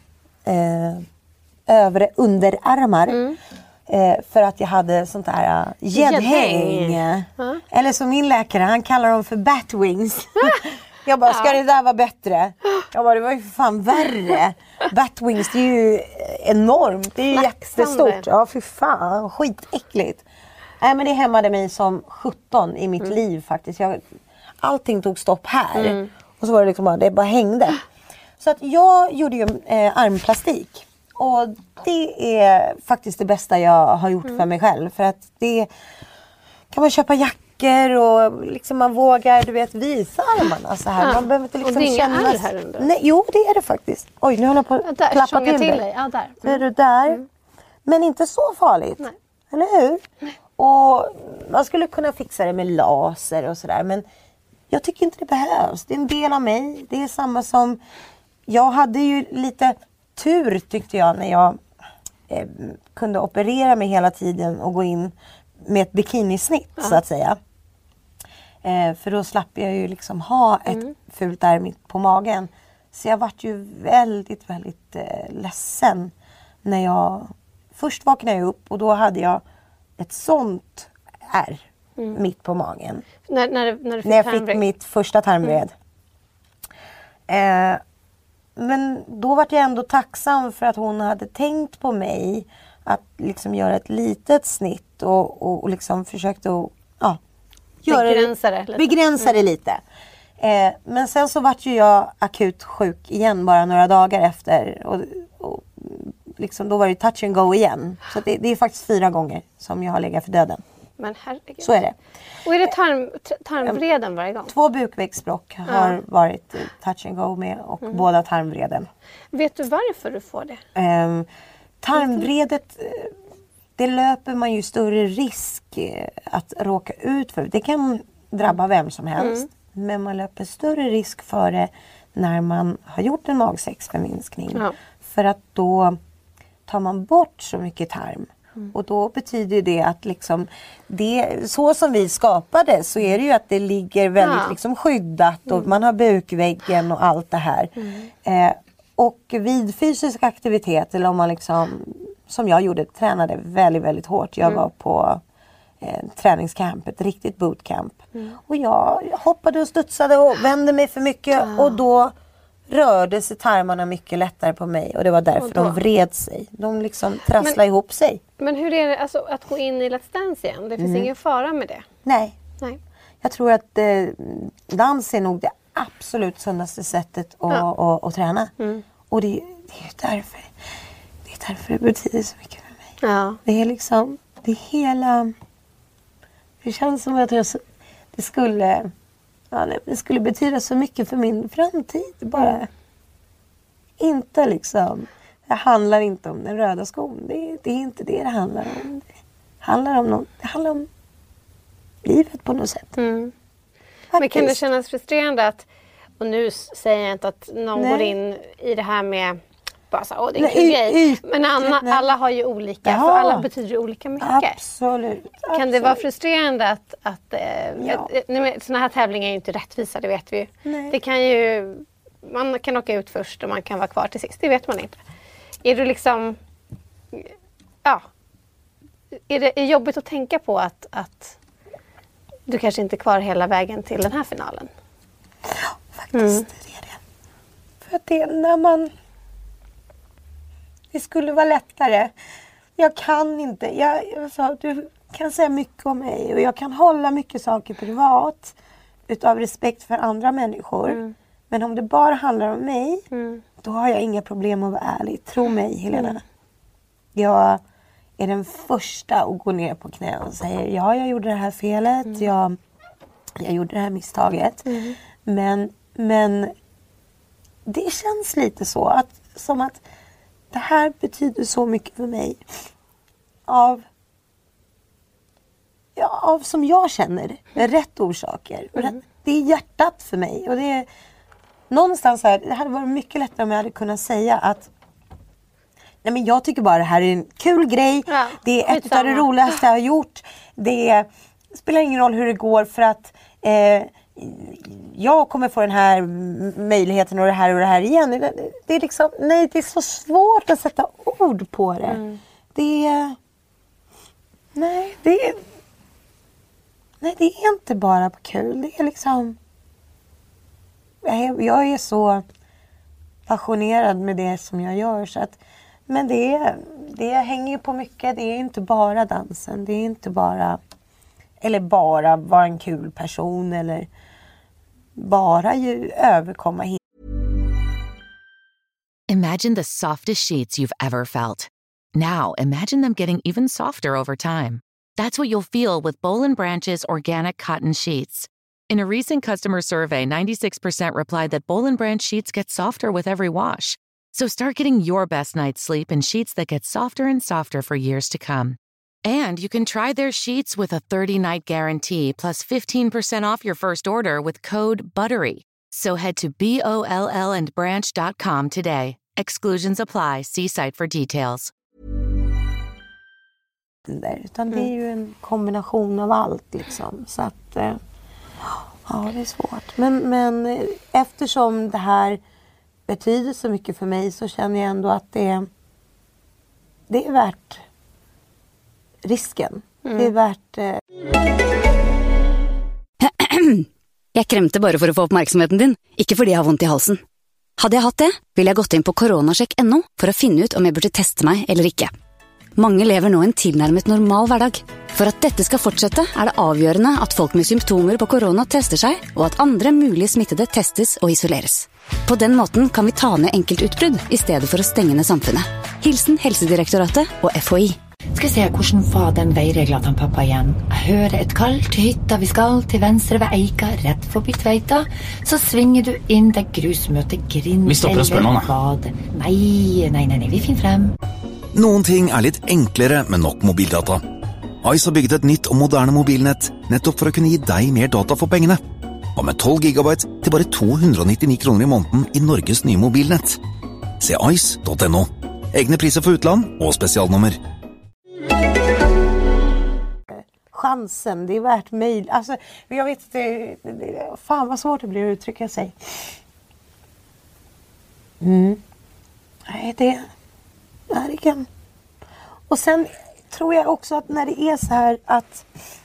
övre underarmar. För att jag hade sånt där gäddhäng. Eller som min läkare, han kallar dem för batwings. Jag bara, ska det där vara bättre? Jag bara, det var ju för fan värre. Batwings, det är ju enormt. Det är ju jättestort. Ja, för fan, skitäckligt. Nej, men det hämmade mig som 17 i mitt liv faktiskt. Allting tog stopp här. Och så var det liksom bara, det bara hängde. Så att jag gjorde ju armplastik. Och det är faktiskt det bästa jag har gjort för mig själv. För att det kan man köpa jackor och liksom man vågar, du vet, visa armarna så här. Man behöver inte liksom och det är inga känna... ärr här under? Nej, jo, det är det faktiskt. Oj, nu håller jag på att klappa till dig. Ja, där. Är du där? Men inte så farligt. Nej. Eller hur? Och man skulle kunna fixa det med laser och sådär. Men jag tycker inte det behövs. Det är en del av mig. Det är samma som... Jag hade ju lite tur tyckte jag när jag kunde operera mig hela tiden och gå in med ett bikinisnitt så att säga. För då slapp jag ju liksom ha ett fult ärr mitt på magen. Så jag vart ju väldigt, väldigt ledsen när jag... Först vaknade jag upp och då hade jag ett sånt ärr mitt på magen. När jag fick mitt första tarmvred. Men då var jag ändå tacksam för att hon hade tänkt på mig att liksom göra ett litet snitt och liksom försökte att begränsa det lite. Men sen så vart ju jag akut sjuk igen bara några dagar efter och liksom, då var det touch and go igen. Så det är faktiskt 4 gånger som jag har legat för döden. Men herregud. Så är det. Och är det tarmvreden varje gång? 2 bukvägsbråck har varit touch and go med och båda tarmvreden. Vet du varför du får det? Tarmvredet, det löper man ju större risk att råka ut för. Det kan drabba vem som helst. Men man löper större risk för det när man har gjort en magsäcksförminskning. Ja. För att då tar man bort så mycket tarm. Och då betyder det att liksom så som vi skapade så är det ju att det ligger väldigt liksom skyddat och man har bukväggen och allt det här. Och vid fysisk aktivitet eller om man liksom, som jag gjorde, tränade väldigt, väldigt hårt. Jag var på träningscamp, ett riktigt bootcamp. Och jag hoppade och studsade och vände mig för mycket och då rörde sig tarmarna mycket lättare på mig och det var därför de vred sig. De liksom trasslade ihop sig. Men hur är det alltså, att gå in i Let's Dance igen? Det finns ingen fara med det? Nej. Jag tror att dans är nog det absolut sundaste sättet att träna. Och det är därför det betyder så mycket för mig. Ja. Det är liksom, det känns som att det skulle betyda så mycket för min framtid. Bara inte liksom, det handlar inte om den röda skon. Det är inte det handlar om. Det handlar om livet på något sätt. Men kan det kännas frustrerande att, och nu säger jag inte att någon går in i det här med bara så, det är en kul grej. Men alla har ju olika, för alla betyder ju olika mycket. Absolut. Kan det vara frustrerande att såna här tävlingar är ju inte rättvisa, det vet vi ju. Det kan ju, man kan åka ut först och man kan vara kvar till sist, det vet man inte. Är du liksom, är det jobbigt att tänka på att du kanske inte är kvar hela vägen till den här finalen? Ja, faktiskt. Det är det. För att det när man... Det skulle vara lättare. Jag kan inte. Jag sa, du kan säga mycket om mig. Och jag kan hålla mycket saker privat. Utav respekt för andra människor. Men om det bara handlar om mig. Då har jag inga problem att vara ärlig. Tro mig, Helena. Jag är den första att gå ner på knä och säga. Ja, jag gjorde det här felet. Jag gjorde det här misstaget. Men det känns lite så. Som att det här betyder så mycket för mig. Av som jag känner. Rätt orsaker. Det är hjärtat för mig. Och det är någonstans här. Det hade varit mycket lättare om jag hade kunnat säga att nej, men jag tycker bara det här är en kul grej. Ja, det är ett av det roligaste jag har gjort. Det spelar ingen roll hur det går för att jag kommer få den här möjligheten och det här igen. Det är liksom, nej, det är så svårt att sätta ord på det. Det är inte bara kul. Det är liksom jag är så passionerad med det som jag gör så att, men det hänger ju på mycket. Det är inte bara dansen. Det är inte bara vara en kul person eller bara ju överkomma hit. Imagine the softest sheets you've ever felt. Now imagine them getting even softer over time. That's what you'll feel with Boll & Branch's organic cotton sheets. In a recent customer survey, 96% replied that Boll & Branch sheets get softer with every wash. So start getting your best night's sleep in sheets that get softer and softer for years to come. And you can try their sheets with a 30-night guarantee plus 15% off your first order with code BUTTERY. So head to BOLLandbranch.com today. Exclusions apply. See site for details. Utan det är ju en kombination av allt liksom. Så att ja, det är svårt. Men eftersom det här betyder så mycket för mig så känner jag ändå att det är värt risken. Det är värt... Jeg kremte bare for å få oppmerksomheten din, ikke fordi jeg har vondt i halsen. Hadde jeg hatt det, ville jeg gått inn på koronasjekk.no for å finne ut om jeg burde teste meg eller ikke. Mange lever nå en tilnærmet normal hverdag. For at dette skal fortsette, det avgjørende at folk med symptomer på korona tester seg, og at andre mulige smittede testes og isoleres. På den måten kan vi ta ned enkeltutbrudd I stedet for å stenge ned samfunnet. Hilsen Helsedirektoratet og FHI. Skal vi se, hvordan var den veiregla til pappa igjen? Jeg hører et kall til hytta vi skal, til venstre ved Eika, rett forbi Tveita. Så svinger du inn det grusmøte Grind. Vi stopper og spør noen, da. Nei, vi finner frem. Noen ting litt enklere med nok mobildata. Ice har bygget et nytt og moderne mobilnett, nettopp for å kunne gi deg mer data for pengene. Og med 12 gigabyte til bare 299 kroner I måneden I Norges nye mobilnett. Se ice.no. Egne priser for utland og spesialnummer. Chansen, det är värt mig. Alltså, jag vet inte, fan vad svårt det blir att uttrycka sig. Nej, det kan. Och sen tror jag också att när det är så här att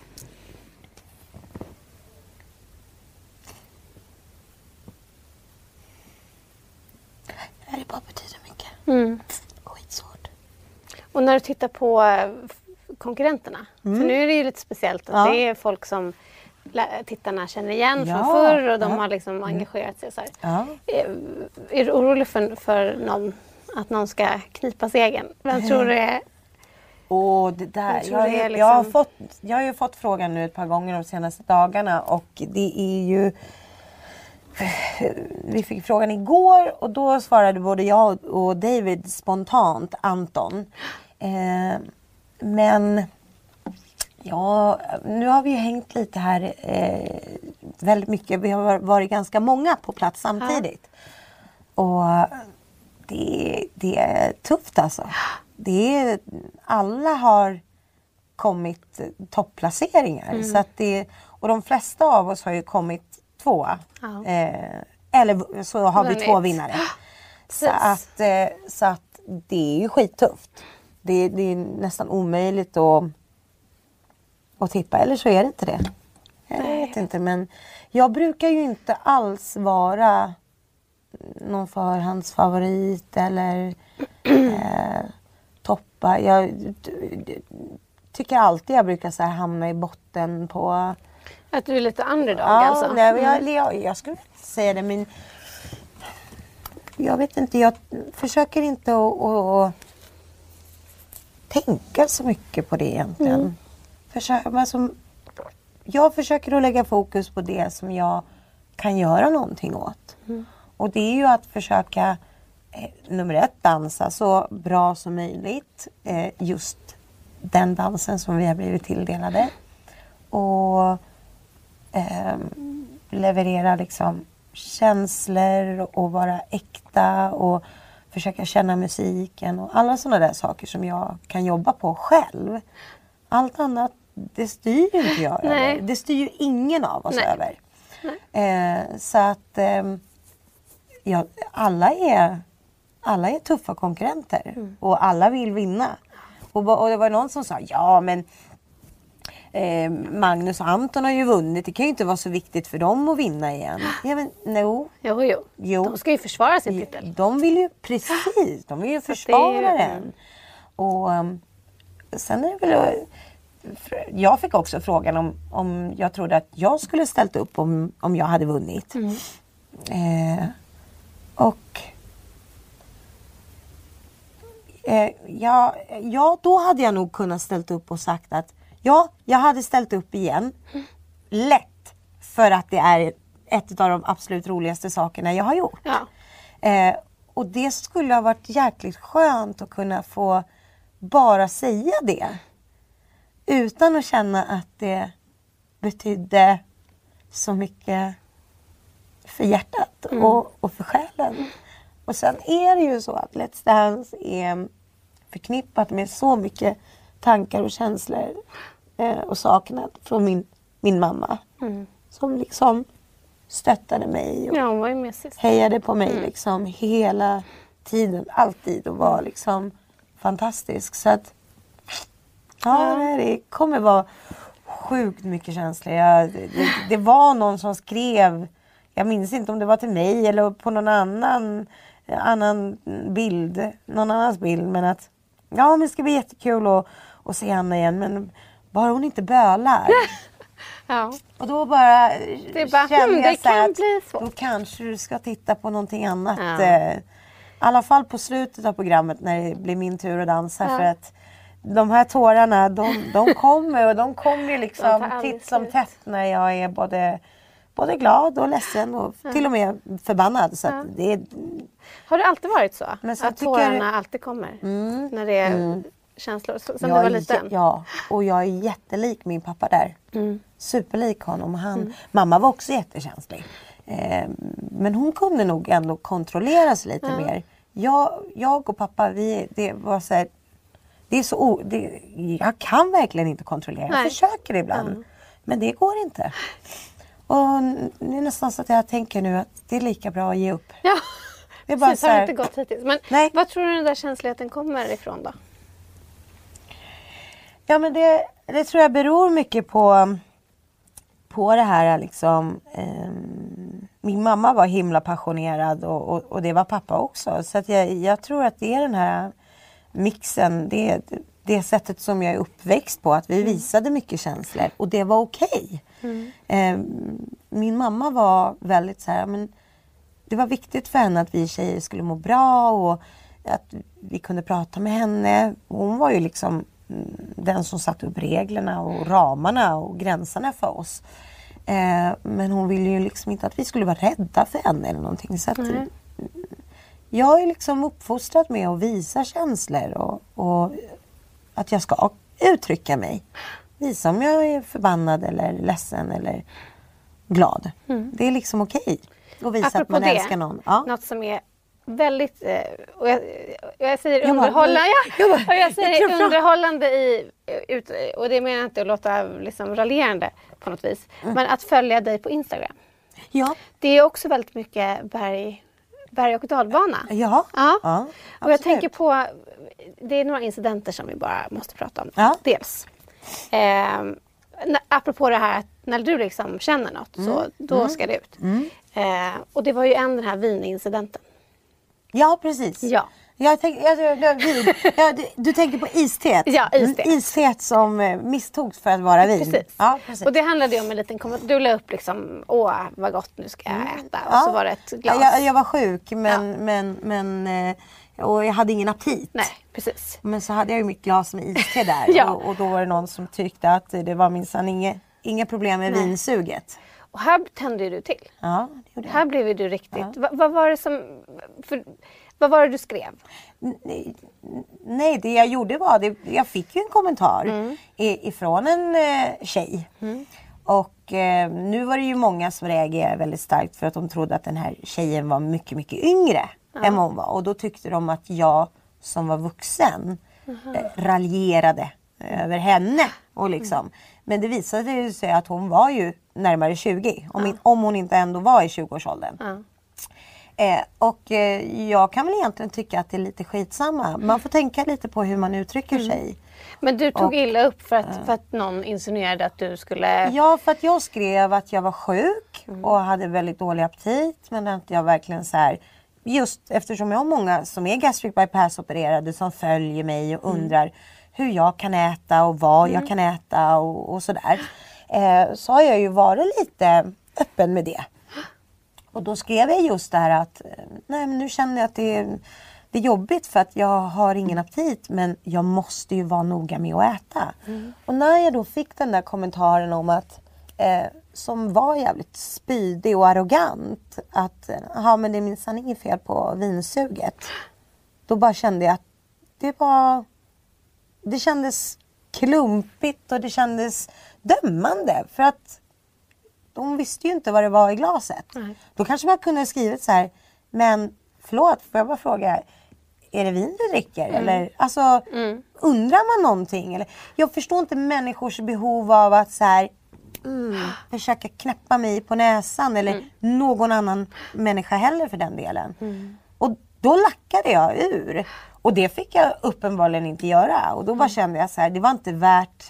det bara betyder mycket. Skitsvårt. Och när du tittar på konkurrenterna. För nu är det ju lite speciellt att det är folk som tittarna känner igen från förr och de har liksom engagerat sig så här. Ja. Är du orolig för någon, att någon ska knipa segern? Vem tror du är? Det där. Jag har ju fått frågan nu ett par gånger de senaste dagarna och det är ju vi fick frågan igår och då svarade både jag och David spontant Anton. Men ja, nu har vi ju hängt lite här väldigt mycket. Vi har varit ganska många på plats samtidigt. Och det är tufft alltså. Alla har kommit topplaceringar. Så att och de flesta av oss har ju kommit tvåa. Eller så har vi 2 vinnare. Så att det är ju skittufft. Det är nästan omöjligt att tippa. Eller så är det inte det. vet inte. Men jag brukar ju inte alls vara någon förhandsfavorit eller toppa. Jag tycker alltid jag brukar så här hamna i botten på... Att du är lite underdog alltså? Jag skulle säga det, men jag vet inte, jag försöker inte att tänka så mycket på det egentligen. Jag försöker att lägga fokus på det som jag kan göra någonting åt. Och det är ju att försöka, nummer 1, dansa så bra som möjligt. Just den dansen som vi har blivit tilldelade. Och leverera liksom känslor och vara äkta och försöka känna musiken och alla sådana där saker som jag kan jobba på själv. Allt annat, det styr ju inte jag över. Det styr ju ingen av oss över. Så att alla är tuffa konkurrenter och alla vill vinna. Och det var någon som sa, ja men Magnus och Anton har ju vunnit. Det kan ju inte vara så viktigt för dem att vinna igen. Ja, men, jo. De ska ju försvara sin titel. De vill ju precis. De vill ju försvara den. Och sen är det väl... Jag fick också frågan om jag trodde att jag skulle ställt upp om jag hade vunnit. Då hade jag nog kunnat ställt upp och sagt att ja, jag hade ställt upp igen. Lätt. För att det är ett av de absolut roligaste sakerna jag har gjort. Ja. Och det skulle ha varit jäkligt skönt att kunna få bara säga det. Utan att känna att det betydde så mycket för hjärtat och för själen. Och sen är det ju så att Let's Dance är förknippat med så mycket tankar och känslor och saknad från min mamma. Som liksom stöttade mig och hejade på mig liksom hela tiden, alltid, och var liksom fantastisk. Så att det kommer vara sjukt mycket känslor. Det var någon som skrev, jag minns inte om det var till mig eller på någon annan bild, någon annans bild, men att men det ska bli jättekul att se Anna igen, men bara hon inte bölar. Och då bara kände jag så här att då kanske du ska titta på någonting annat. I alla fall på slutet av programmet när det blir min tur att dansa, för att de här tårarna, de kommer, och de kommer liksom titt som tätt när jag är både glad och ledsen och till och med förbannad. Så att det är... Har det alltid varit så? Men så att tårarna alltid kommer när det är känslor? Som du var liten? Ja, och jag är jättelik min pappa där. Superlik honom. Mamma var också jättekänslig. Men hon kunde nog ändå kontrollera sig lite mer. Jag och pappa, det var så här... jag kan verkligen inte kontrollera. Jag försöker ibland. Men det går inte. Och det är nästan så att jag tänker nu att det är lika bra att ge upp. Ja, det är bara precis, så här... har det inte gått hittills. Men vad tror du den där känsligheten kommer ifrån då? Ja, men det tror jag beror mycket på det här liksom. Min mamma var himla passionerad och det var pappa också. Så att jag tror att det är den här mixen, det sättet som jag är uppväxt på, att vi visade mycket känslor och det var okej. Min mamma var väldigt så här, men det var viktigt för henne att vi tjejer skulle må bra och att vi kunde prata med henne. Hon var ju liksom den som satte upp reglerna och ramarna och gränserna för oss. Men hon ville ju liksom inte att vi skulle vara rädda för henne eller någonting. Så att jag är liksom uppfostrad med att visa känslor och att jag ska uttrycka mig. Visa om jag är förbannad eller ledsen eller glad. Det är liksom okej. Och visa att man älskar någon. Något som är väldigt... Och jag säger underhållande. Jag säger underhållande och det menar jag inte att låta liksom raljerande på något vis. Men att följa dig på Instagram. Ja. Det är också väldigt mycket berg- och dalbana. Ja. Och jag tänker på... Det är några incidenter som vi bara måste prata om. Dels. Apropå det här när du liksom känner något så då ska det ut. Och det var ju den här vinincidenten. Ja, precis. Ja. Du tänker på isteet. Ja, isteet. Isteet som misstogs för att vara vin. Precis. Ja, precis. Och det handlade ju om en liten kommentar. Du la upp liksom, vad gott, nu ska jag äta. Och så var det ett glas. Jag var sjuk men och jag hade ingen aptit. Nej, precis. Men så hade jag ju mitt glas med iste där. och då var det någon som tyckte att det var minsann inga problem med vinsuget. Och här tände du till. Ja, det gjorde jag. Här blev ju du riktigt... Vad var det som... Vad var det du skrev? Nej, det jag gjorde var... jag fick ju en kommentar ifrån en tjej. Och nu var det ju många som reagerade väldigt starkt för att de trodde att den här tjejen var mycket, mycket yngre än vad hon var. Och då tyckte de att jag som var vuxen raljerade över henne. Och liksom. Men det visade sig att hon var ju närmare 20. Om hon inte ändå var i 20-årsåldern. Och jag kan väl egentligen tycka att det är lite skitsamma. Man får tänka lite på hur man uttrycker sig. Men du tog illa upp för att någon insinuerade att du skulle... Ja, för att jag skrev att jag var sjuk och hade väldigt dålig aptit. Men att jag verkligen så här... Just eftersom jag har många som är gastric bypass-opererade som följer mig och undrar hur jag kan äta och vad jag kan äta och sådär. Så har jag ju varit lite öppen med det. Och då skrev jag just det här att nej, men nu känner jag att det är jobbigt för att jag har ingen aptit men jag måste ju vara noga med att äta. Och när jag då fick den där kommentaren om att som var jävligt spydig och arrogant att men det är minsann inget fel på vinsuget. Då bara kände jag att det kändes klumpigt och det kändes dömande för att de visste ju inte vad det var i glaset. Då kanske man kunde ha skrivit så här, men förlåt, får jag bara fråga, är det vin du dricker? Eller, alltså, undrar man någonting? Eller, jag förstår inte människors behov av att så här, försöka knäppa mig på näsan eller någon annan människa heller för den delen. Och då lackade jag ur. Och det fick jag uppenbarligen inte göra. Och då bara kände jag så här, det var inte värt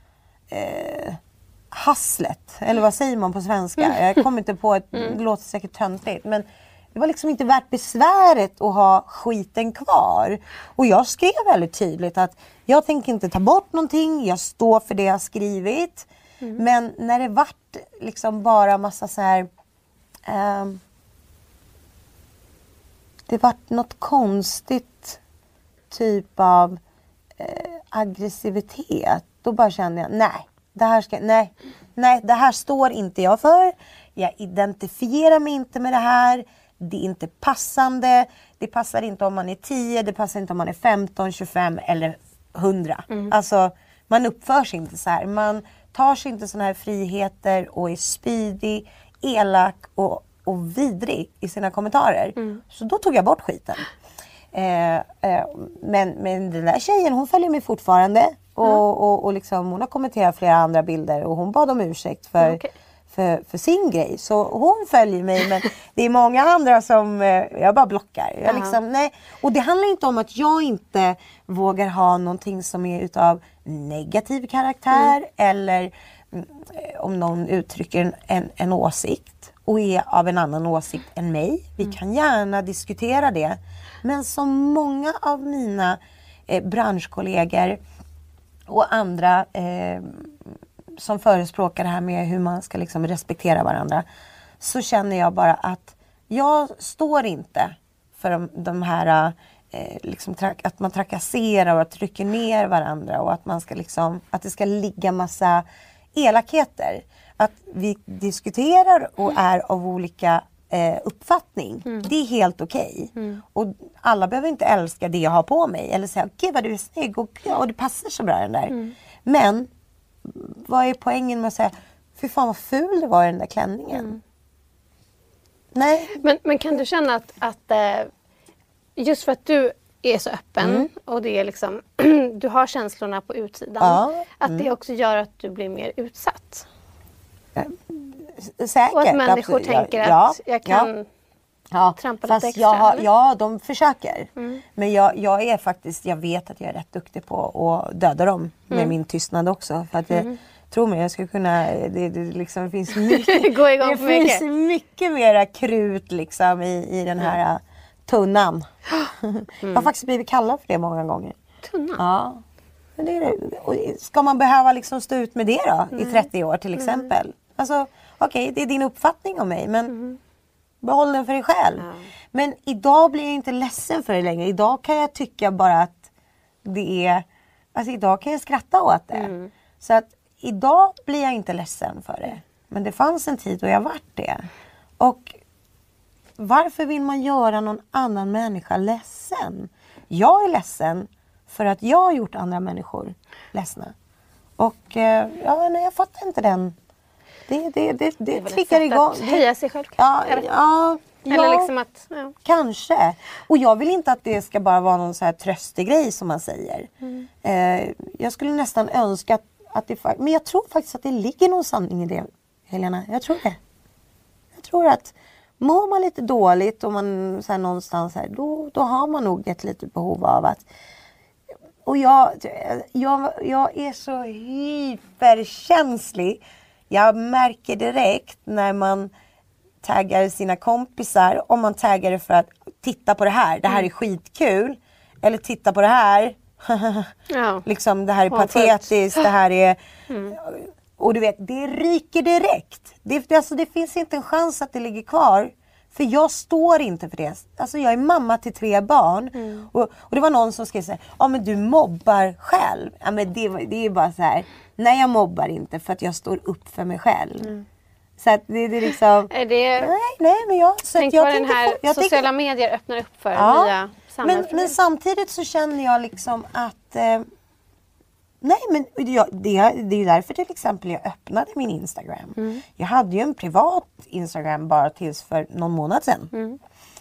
hasslet. Eller vad säger man på svenska? Jag kommer inte på det låter säkert töntigt. Men det var liksom inte värt besväret att ha skiten kvar. Och jag skrev väldigt tydligt att jag tänker inte ta bort någonting. Jag står för det jag skrivit. Men när det vart liksom bara massa så här... det vart något konstigt typ av aggressivitet. Då bara kände jag, nej, det här står inte jag för. Jag identifierar mig inte med det här. Det är inte passande. Det passar inte om man är 10, det passar inte om man är 15, 25 eller 100. Alltså, man uppför sig inte så här. Man tar sig inte såna här friheter och är spydig, elak och vidrig i sina kommentarer. Så då tog jag bort skiten. Men den där tjejen, hon följer mig fortfarande. Och liksom, hon har kommenterat flera andra bilder och hon bad om ursäkt för sin grej. Så hon följer mig, men det är många andra som jag bara blockar. Jag liksom, nej. Och det handlar inte om att jag inte vågar ha någonting som är utav negativ karaktär eller om någon uttrycker en åsikt och är av en annan åsikt än mig. Vi kan gärna diskutera det. Men som många av mina branschkollegor och andra som förespråkar det här med hur man ska liksom respektera varandra, så känner jag bara att jag står inte för de här liksom att man trakasserar och trycker ner varandra och att man ska liksom, att det ska ligga massa elakheter. Att vi diskuterar och är av olika uppfattning. Det är helt okej. Och alla behöver inte älska det jag har på mig eller säga, gud vad du är snygg och det passar så bra den där. Men vad är poängen med att säga, fy fan vad ful det var i den där klänningen? Nej. Men kan du känna att just för att du är så öppen och det är liksom du har känslorna på utsidan, att det också gör att du blir mer utsatt? Säkert. Och att människor tänker att jag kan trampa lite extra. Ja, de försöker. Men jag är faktiskt, jag vet att jag är rätt duktig på att döda dem med min tystnad också. För att det Tro mig, jag skulle kunna, det liksom finns mycket, Gå igång det för mycket. finns mycket mera krut liksom i den här tunnan. Jag har faktiskt blivit kallad för det många gånger. Tunnan? Ja. Men ska man behöva liksom stå ut med det då i 30 år till exempel? Alltså, okej, det är din uppfattning om mig, men behåll den för dig själv. Men idag blir jag inte ledsen för det längre. Idag kan jag tycka bara att det är, alltså idag kan jag skratta åt det. Så att idag blir jag inte ledsen för det. Men det fanns en tid då jag vart det. Och varför vill man göra någon annan människa ledsen? Jag är ledsen för att jag har gjort andra människor ledsna. Och jag fattar inte den. Det triggar igång. Att höja sig själv. Eller liksom att... Ja. Kanske. Och jag vill inte att det ska bara vara någon så här tröstegrej som man säger. Jag skulle nästan önska att det... Men jag tror faktiskt att det ligger någon sanning i det, Helena. Jag tror det. Jag tror att mår man lite dåligt och man så här, någonstans här, då har man nog ett litet behov av att... Och jag är så hyperkänslig. Jag märker direkt när man taggar sina kompisar, om man taggar det för att titta på det här är skitkul, eller titta på det här liksom det här är patetiskt, det här är och du vet, det ryker direkt. Det finns inte en chans att det ligger kvar, för jag står inte för det. Alltså jag är mamma till 3 barn och det var någon som skrev så här: men du mobbar själv. Ja, men det är bara så här: nej, jag mobbar inte, för att jag står upp för mig själv. Så att det är liksom... Nej, men jag... Så tänk jag vad den här sociala medier öppnar upp för nya samhällsproblem. Men samtidigt så känner jag liksom att... nej, men det är ju därför till exempel jag öppnade min Instagram. Jag hade ju en privat Instagram bara tills för någon månad sedan.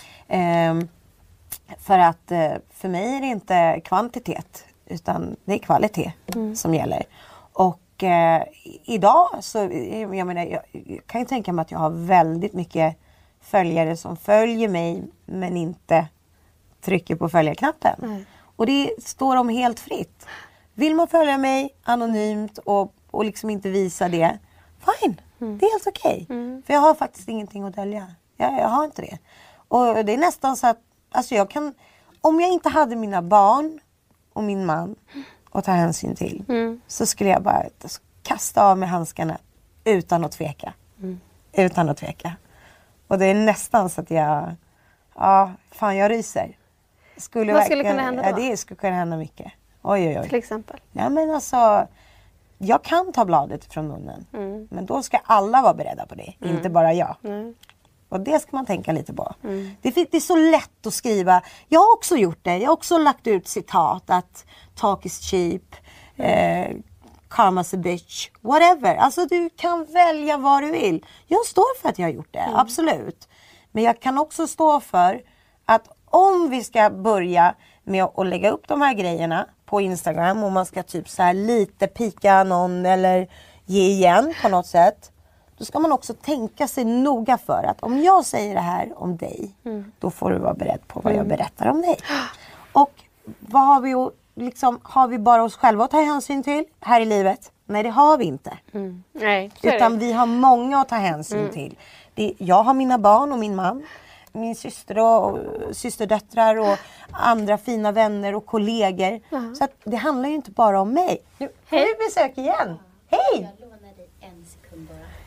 För att för mig är det inte kvantitet, utan det är kvalitet som gäller. Och idag så, jag menar, jag kan ju tänka mig att jag har väldigt mycket följare som följer mig men inte trycker på följarknappen. Och det står dem helt fritt. Vill man följa mig anonymt och liksom inte visa det, fine, det är helt okej. För jag har faktiskt ingenting att dölja. Jag har inte det. Och det är nästan så att, alltså jag kan, om jag inte hade mina barn och min man att ta hänsyn till, så skulle jag bara kasta av mig handskarna utan att tveka. Utan att tveka. Och det är nästan så att jag ryser. Vad skulle kunna hända då? Det skulle kunna hända mycket. Oj. Till exempel? Ja, men alltså, jag kan ta bladet från munnen. Men då ska alla vara beredda på det, inte bara jag. Och det ska man tänka lite på. Det är så lätt att skriva. Jag har också gjort det. Jag har också lagt ut citat att talk is cheap, karma's a bitch, whatever. Alltså du kan välja vad du vill. Jag står för att jag har gjort det, absolut. Men jag kan också stå för att om vi ska börja med att lägga upp de här grejerna på Instagram och man ska typ så här lite pika någon eller ge igen på något sätt, då ska man också tänka sig noga för att om jag säger det här om dig, då får du vara beredd på vad jag berättar om dig. Och vad har vi liksom, har vi bara oss själva att ta hänsyn till här i livet? Nej, det har vi inte. Nej, utan vi har många att ta hänsyn till. Jag har mina barn och min man, min syster och systerdöttrar och andra fina vänner och kollegor. Så att det handlar ju inte bara om mig. Nu får vi besök igen. Hej! Jag lånar dig en sekund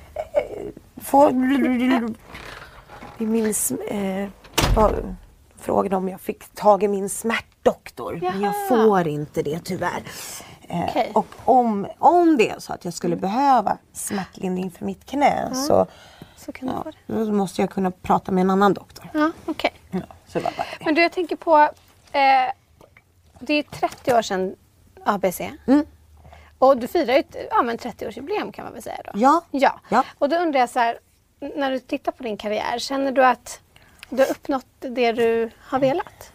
bara. Frågade om jag fick tag i min smärtdoktor. Men jag får inte det tyvärr. Och om det är så att jag skulle behöva smärtlindring för mitt knä, så kan jag då måste jag kunna prata med en annan doktor. Ja, okej. Ja, så var bara det. Men du, jag tänker på, det är 30 år sedan ABC. Och du firar ju ett 30-årsjubileum kan man väl säga då? Ja. Och då undrar jag så här, när du tittar på din karriär, känner du att du har uppnått det du har velat?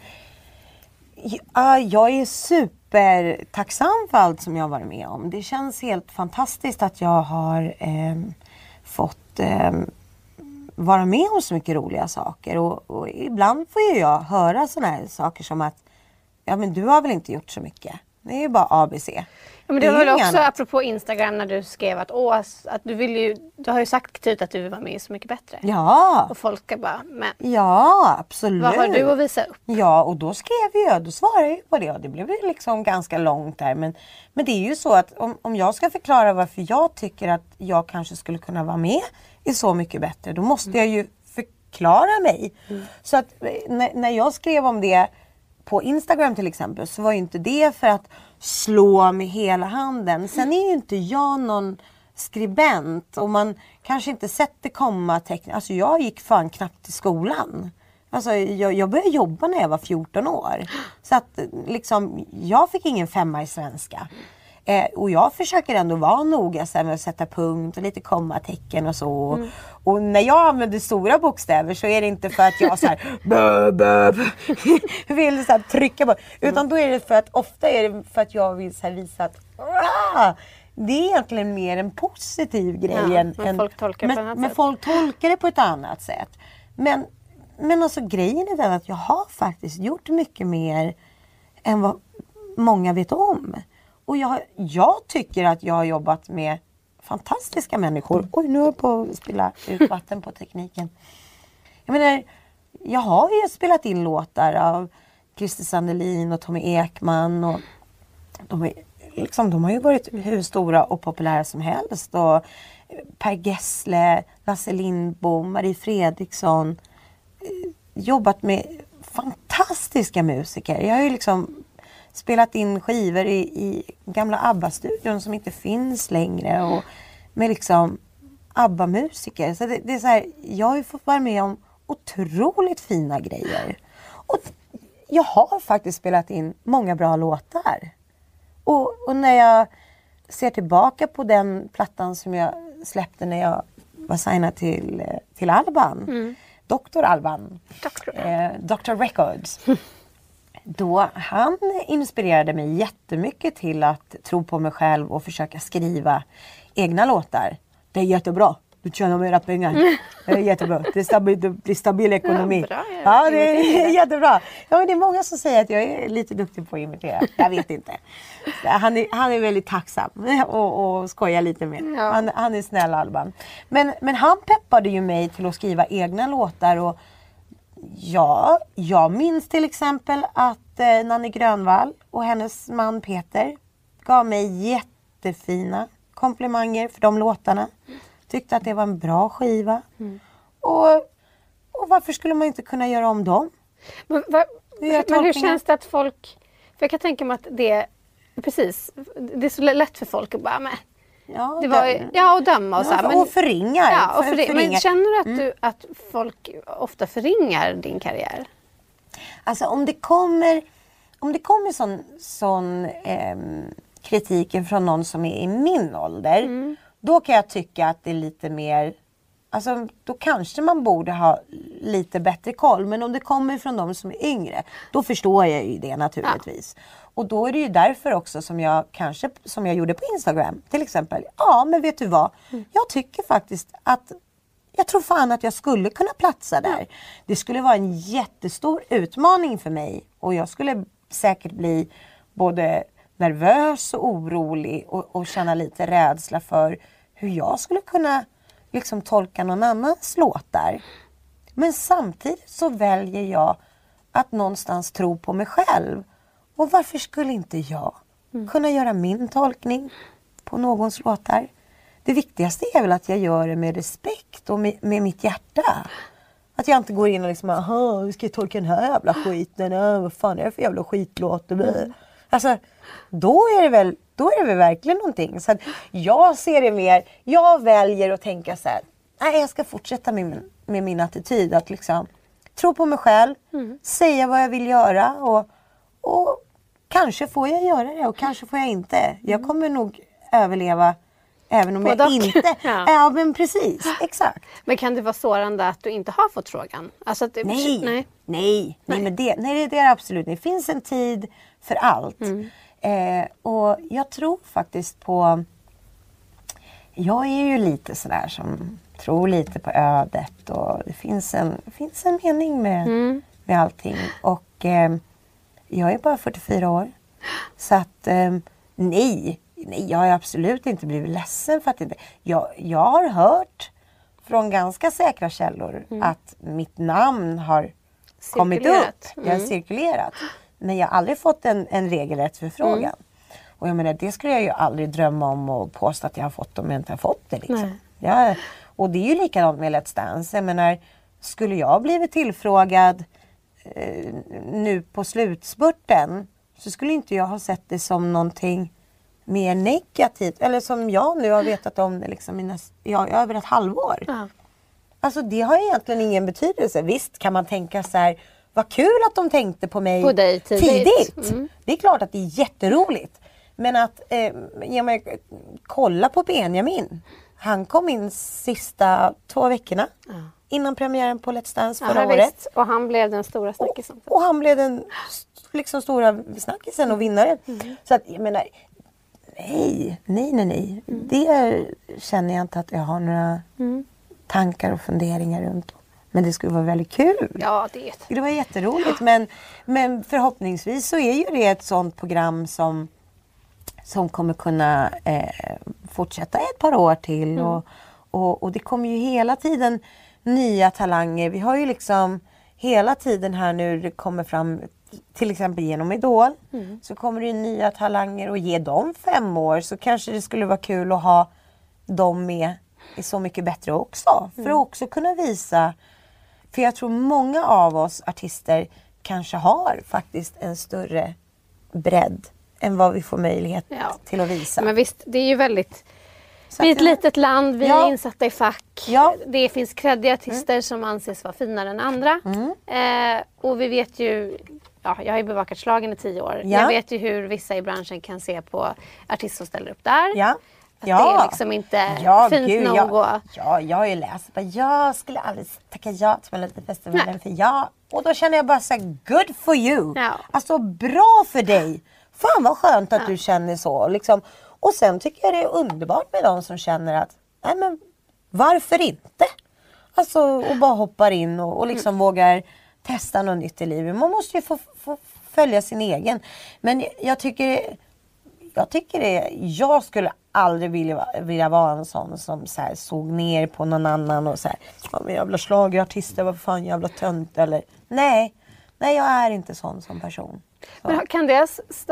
Ja, jag är supertacksam för allt som jag har varit med om. Det känns helt fantastiskt att jag har fått vara med om så mycket roliga saker. Och ibland får ju jag höra såna här saker som att men du har väl inte gjort så mycket. Det är ju bara ABC. Men det var väl också apropå Instagram när du skrev att du har ju sagt tydligt att du vill vara med i Så mycket bättre. Ja. Och folk ska bara, men. Ja, absolut. Vad har du att visa upp? Ja, och då då svarade jag på det och det blev liksom ganska långt där. Men det är ju så att om jag ska förklara varför jag tycker att jag kanske skulle kunna vara med i Så mycket bättre, då måste jag ju förklara mig. Så att när jag skrev om det på Instagram till exempel, så var ju inte det för att slå med hela handen. Sen är ju inte jag någon skribent och man kanske inte sätter kommatecken. Alltså jag gick fan knappt till skolan. Alltså jag började jobba när jag var 14 år. Så att liksom, jag fick ingen 5 i svenska. Och jag försöker ändå vara noga så här, med att sätta punkt och lite kommatecken och så. Och när jag använder stora bokstäver så är det inte för att jag så här vill så här, trycka på. Utan då är det för att ofta är det för att jag vill så här, visa att det är egentligen mer en positiv grej. Men folk tolkar det på ett annat sätt. Folk tolkar det på ett annat sätt. Men alltså grejen är den att jag har faktiskt gjort mycket mer än vad många vet om. Och jag tycker att jag har jobbat med fantastiska människor. Oj, nu är jag på att spilla ut vatten på tekniken. Jag menar, jag har ju spelat in låtar av Christer Sandelin och Tommy Ekman. Och de har ju varit hur stora och populära som helst. Och Per Gessle, Lasse Lindbom, Marie Fredriksson. Jobbat med fantastiska musiker. Jag har ju liksom spelat in skivor i gamla ABBA-studion som inte finns längre. Och med liksom ABBA-musiker. Så det är så här, jag har ju fått vara med om otroligt fina grejer. Och jag har faktiskt spelat in många bra låtar. Och när jag ser tillbaka på den plattan som jag släppte när jag var signad till Alban. Dr. Alban. Dr. Records. Då han inspirerade mig jättemycket till att tro på mig själv och försöka skriva egna låtar. Det är jättebra. Du tjänar mera pengar. Det är jättebra. Det är stabil ekonomi. Ja, det är jättebra. Ja, men det är många som säger att jag är lite duktig på att imitera. Jag vet inte. Han är väldigt tacksam och skojar lite med. Ja. Han är snäll, Alban. Men han peppade ju mig till att skriva egna låtar. Och ja, jag minns till exempel att Nanne Grönvall och hennes man Peter gav mig jättefina komplimanger för de låtarna. Tyckte att det var en bra skiva. Och varför skulle man inte kunna göra om dem? Men hur känns det att folk... För jag kan tänka mig att det är så lätt för folk att bara... och döma och så här. Och förringar. Ja, men känner du att folk ofta förringar din karriär? Alltså om det kommer sån kritiken från någon som är i min ålder... Då kan jag tycka att det är lite mer... Alltså då kanske man borde ha lite bättre koll. Men om det kommer från de som är yngre, då förstår jag ju det naturligtvis. Ja. Och då är det ju därför också som jag gjorde på Instagram till exempel. Ja, men vet du vad? Jag tycker faktiskt att jag tror fan att jag skulle kunna platsa där. Det skulle vara en jättestor utmaning för mig. Och jag skulle säkert bli både nervös och orolig och känna lite rädsla för hur jag skulle kunna liksom tolka någon annans låtar. Men samtidigt så väljer jag att någonstans tro på mig själv. Och varför skulle inte jag kunna göra min tolkning på någons låtar? Det viktigaste är väl att jag gör det med respekt och med mitt hjärta. Att jag inte går in och liksom, hur ska jag tolka den här jävla skiten? Vad fan är det för jävla skitlåt? Alltså, då är det väl verkligen någonting. Så att jag ser det mer, jag väljer att tänka så här, nej, jag ska fortsätta med min attityd. Att liksom tro på mig själv, säga vad jag vill göra och kanske får jag göra det och kanske får jag inte. Jag kommer nog överleva även om jag inte... Ja, men precis. Exakt. Men kan det vara sårande att du inte har fått frågan? Alltså att Nej, men det är det absolut. Det finns en tid för allt. Och jag tror faktiskt på... Jag är ju lite sådär som tror lite på ödet. Och det finns en mening med allting. Och jag är bara 44 år. Så att nej, nej, jag har absolut inte blivit ledsen för att inte... Jag har hört från ganska säkra källor att mitt namn har kommit upp. Jag har cirkulerat. Men jag har aldrig fått en regelrätt förfrågan. Och jag menar, det skulle jag ju aldrig drömma om att påstå att jag har fått om jag inte har fått det. Liksom. Och det är ju likadant med Let's Dance. Jag menar, skulle jag blivit tillfrågad nu på slutspurten så skulle inte jag ha sett det som någonting mer negativt. Eller som jag nu har vetat om det liksom över ett halvår. Alltså det har egentligen ingen betydelse. Visst kan man tänka så här, vad kul att de tänkte på mig dig tidigt. Det är klart att det är jätteroligt. Men att kolla på Benjamin. Han kom in sista 2 veckorna innan premiären på Let's Dance förra året. Visst. Och han blev den stora snackisen. Och han blev den liksom stora snackisen och vinnaren. Så att jag menar, nej. Det känner jag inte att jag har några tankar och funderingar runt om. Men det skulle vara väldigt kul. Ja, det var jätteroligt. Men förhoppningsvis så är ju det ett sånt program som kommer kunna fortsätta ett par år till. Och det kommer ju hela tiden nya talanger. Vi har ju liksom hela tiden här nu, det kommer fram till exempel genom Idol. Så kommer det nya talanger och ge dem 5 år. Så kanske det skulle vara kul att ha dem med i Så mycket bättre också. För att också kunna visa. För jag tror många av oss artister kanske har faktiskt en större bredd än vad vi får möjlighet till att visa. Men visst, det är ju väldigt... Vi är ett litet land, vi är insatta i fack. Det finns kreddiga artister som anses vara finare än andra. Och vi vet ju... Ja, jag har ju bevakat slagen i 10 år. Jag vet ju hur vissa i branschen kan se på artister som ställer upp där. Att det är liksom inte fint nog. Jag har ju läst. Jag skulle aldrig tacka ja till Melodifestivalen för och då känner jag bara så här, good for you. Alltså bra för dig. Fan vad skönt att du känner så. Liksom. Och sen tycker jag det är underbart med de som känner att, nej men varför inte? Alltså och bara hoppar in och liksom vågar testa något nytt i livet. Man måste ju få följa sin egen. Men jag tycker jag skulle aldrig vilja vara en sån som så här, såg ner på någon annan och så här, men jävla schlagerartister, vad fan jävla tönt eller nej jag är inte sån som person. Så. Men kan det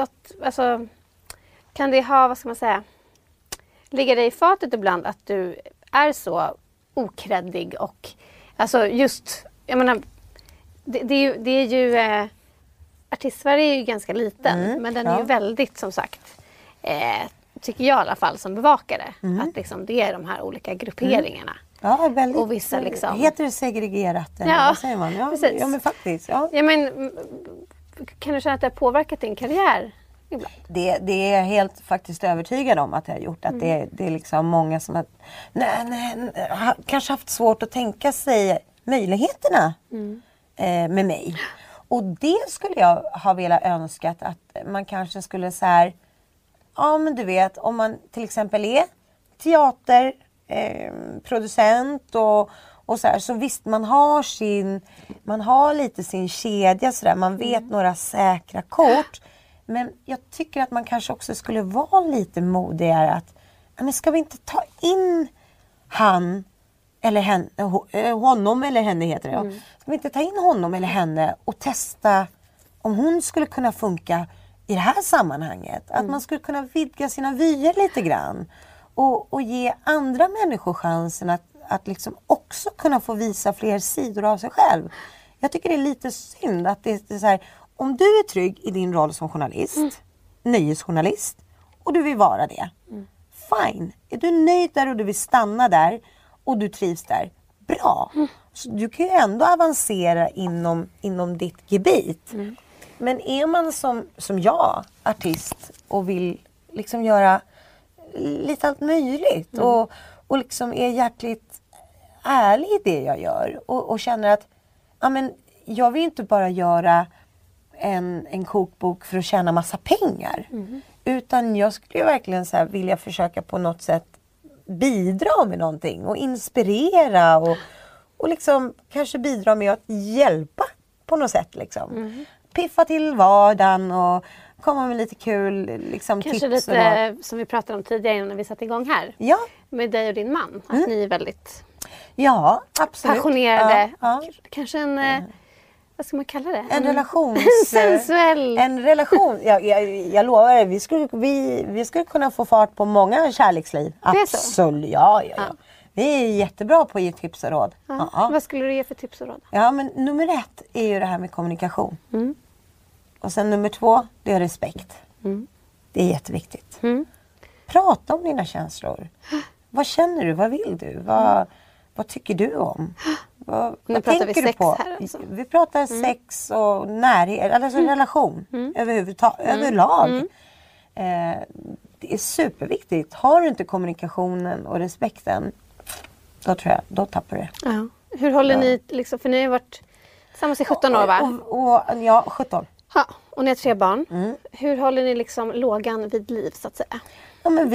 kan det ha, vad ska man säga, ligger det i fatet ibland att du är så okreddig och alltså just, jag menar det är ju Artist-Sverige är ju ganska liten men den är ju väldigt, som sagt, tycker jag i alla fall som bevakare att liksom det är de här olika grupperingarna. Ja, väldigt. Och vissa liksom... Heter det segregerat? Eller vad säger man? Ja, men faktiskt. Ja, men kan du känna att det har påverkat din karriär ibland? Det är jag helt faktiskt övertygad om att jag har gjort. Att det är liksom många som har kanske haft svårt att tänka sig möjligheterna med mig. Och det skulle jag ha velat önskat att man kanske skulle så här, ja men du vet, om man till exempel är teaterproducent och så här, så visst man har lite sin kedja så där, man vet några säkra kort. Men jag tycker att man kanske också skulle vara lite modigare att, men ska vi inte ta in han eller henne, honom eller henne heter det. Ska vi inte ta in honom eller henne och testa om hon skulle kunna funka i det här sammanhanget. Att man skulle kunna vidga sina vyer lite grann. Och ge andra människor chansen att liksom också kunna få visa fler sidor av sig själv. Jag tycker det är lite synd att det är så här, om du är trygg i din roll som journalist, nyhetsjournalist, och du vill vara det. Fine. Är du nöjd där och du vill stanna där och du trivs där, bra. Så du kan ju ändå avancera inom ditt gebit. Men är man som jag, artist, och vill liksom göra lite allt möjligt och liksom är hjärtligt ärlig i det jag gör och känner att jag vill inte bara göra en kokbok för att tjäna massa pengar. Utan jag skulle verkligen så här vilja försöka på något sätt bidra med någonting och inspirera och liksom kanske bidra med att hjälpa på något sätt liksom. Piffa till vardagen och komma med lite kul liksom, Kanske tips. lite som vi pratade om tidigare när vi satte igång här. Ja. Med dig och din man. Att ni är väldigt absolut. passionerade. Ja. Kanske en, vad ska man kalla det? En relation. Sensuell. En relation. Jag lovar er, vi skulle kunna få fart på många kärleksliv. Det är så? Absolut, ja. Vi är jättebra på att ge tips och råd. Ja. Vad skulle du ge för tips och råd? Ja, men nummer 1 är ju det här med kommunikation. Och sen nummer 2, det är respekt. Det är jätteviktigt. Prata om dina känslor. Vad känner du? Vad vill du? Vad tycker du om? Vad tänker du på? Här alltså. Vi pratar sex och närhet, alltså relation överlag. Det är superviktigt. Har du inte kommunikationen och respekten, då tror jag, då tappar du det. Ja. Hur håller ni, liksom, för ni har varit tillsammans i 17 år va? Ja, 17. Ja, och ni har 3 barn. Hur håller ni liksom lågan vid liv så att säga? Ja, men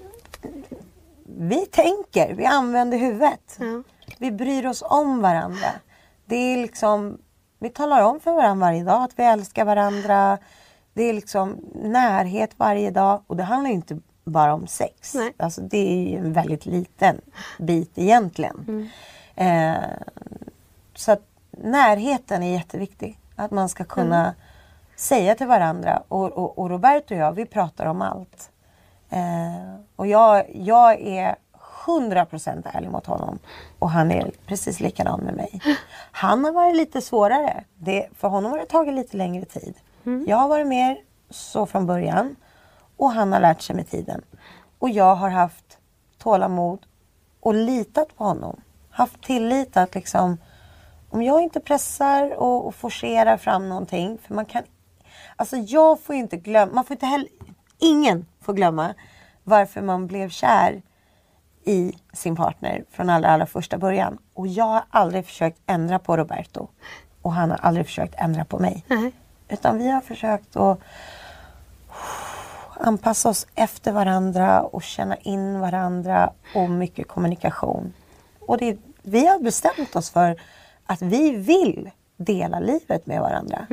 vi tänker, vi använder huvudet. Vi bryr oss om varandra. Det är liksom, vi talar om för varandra varje dag att vi älskar varandra. Det är liksom närhet varje dag. Och det handlar ju inte bara om sex. Nej. Alltså det är ju en väldigt liten bit egentligen. Så att närheten är jätteviktig. Att man ska kunna säga till varandra. Och Roberto och jag, vi pratar om allt. Och jag är 100% ärlig mot honom. Och han är precis likadan med mig. Han har varit lite svårare. För honom har det tagit lite längre tid. Jag har varit mer så från början. Och han har lärt sig med tiden. Och jag har haft tålamod och litat på honom. Haft tillit att liksom, om jag inte pressar och forcerar fram någonting. För man kan, alltså jag får inte glömma, man får inte heller, ingen får glömma varför man blev kär i sin partner från allra första början. Och jag har aldrig försökt ändra på Roberto. Och han har aldrig försökt ändra på mig. Utan vi har försökt att anpassa oss efter varandra och känna in varandra och mycket kommunikation. Och vi har bestämt oss för att vi vill dela livet med varandra.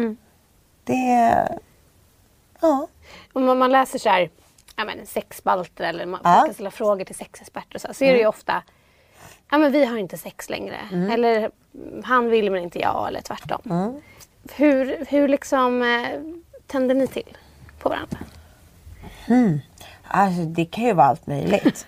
Om man läser så här, sexspalter eller man kan ställa frågor till sexexperter så är det ju ofta, men vi har inte sex längre. Eller han vill men inte jag, eller tvärtom. Hur liksom tänder ni till på varandra? Alltså det kan ju vara allt möjligt.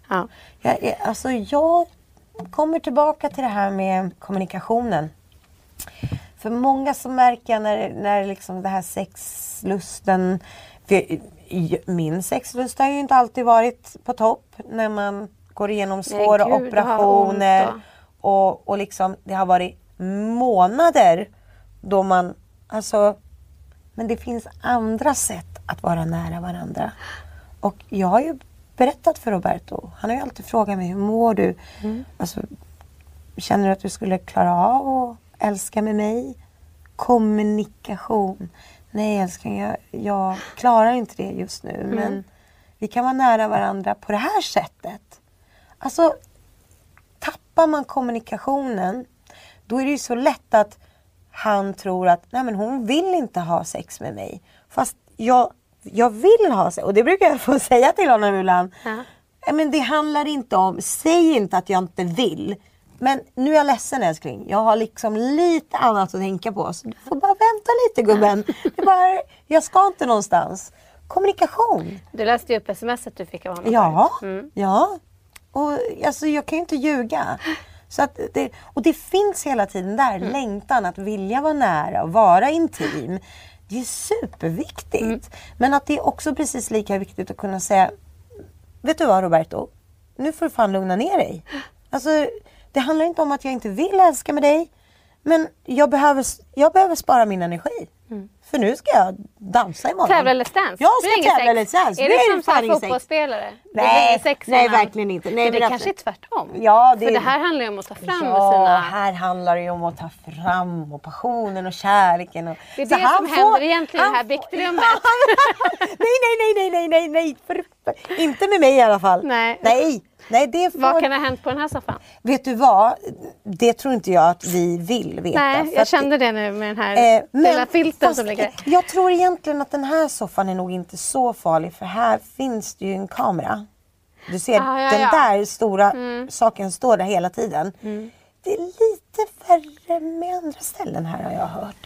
Jag kommer tillbaka till det här med kommunikationen. För många som märker när liksom det här sexlusten, min sexlust har ju inte alltid varit på topp när man går igenom svåra operationer och liksom det har varit månader då man, alltså, men det finns andra sätt att vara nära varandra. Och jag har ju berättat för Roberto, han har ju alltid frågat mig, hur mår du? Alltså, känner du att du skulle klara av att älska med mig? Kommunikation. Nej älskling, jag klarar inte det just nu. Men vi kan vara nära varandra på det här sättet. Alltså, tappar man kommunikationen, då är det ju så lätt att han tror att nej, men hon vill inte ha sex med mig. Fast jag vill ha sex. Och det brukar jag få säga till honom ibland. Men det handlar inte om, säg inte att jag inte vill. Men nu är jag ledsen älskling. Jag har liksom lite annat att tänka på. Så du får bara vänta lite gubben. Det är bara, jag ska inte någonstans. Kommunikation. Du läste ju upp sms:et du fick av honom. Ja. Och alltså, jag kan ju inte ljuga. Så att det finns hela tiden där längtan att vilja vara nära och vara intim. Det är superviktigt. Men att det är också precis lika viktigt att kunna säga, vet du vad Roberto? Nu får du fan lugna ner dig. Alltså, det handlar inte om att jag inte vill älska med dig. Men jag behöver spara min energi. För nu ska jag dansa imorgon. Tävla Let's Dance? Jag ska tävla Let's Dance. Är det som så fotbollsspelare? Nej, verkligen inte. Nej, det kanske är tvärtom. Ja, för det här handlar ju om att ta fram här handlar det ju om att ta fram och passionen och kärleken. Och det är det som händer egentligen i det här biktrummet. Nej. Inte med mig i alla fall. Nej, vad kan ha hänt på den här soffan? Vet du vad? Det tror inte jag att vi vill veta. Nej, jag kände det nu med den här lilla filten som ligger mycket. Jag tror egentligen att den här soffan är nog inte så farlig. För här finns det ju en kamera. Du ser, den där stora saken står där hela tiden. Det är lite värre med andra ställen här har jag hört.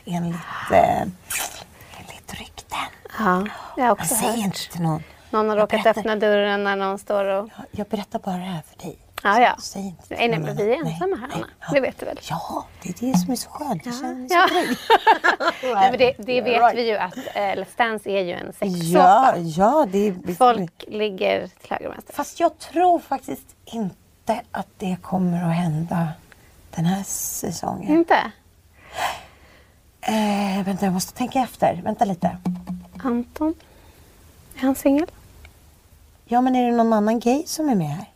Enligt rykten. Ja, jag har också hört. Säg inte till någon. Någon har råkat öppna dörren när någon står och... Jag berättar bara det här för dig. Ja. Säg inte till Nej, någon men vi är annan. ensamma här, Anna. Ja. Det vet du väl? Ja, det är det som är så skönt. Jag känner mig Ja. så trygg. Nej, men det vet vi ju att Let's Dance är ju en sexsoffa. Ja, det är... Folk ligger till höger och vänster. Fast jag tror faktiskt inte att det kommer att hända den här säsongen. Inte? Vänta, jag måste tänka efter. Vänta lite. Anton? Är han singel? Ja, men är det någon annan gay som är med här?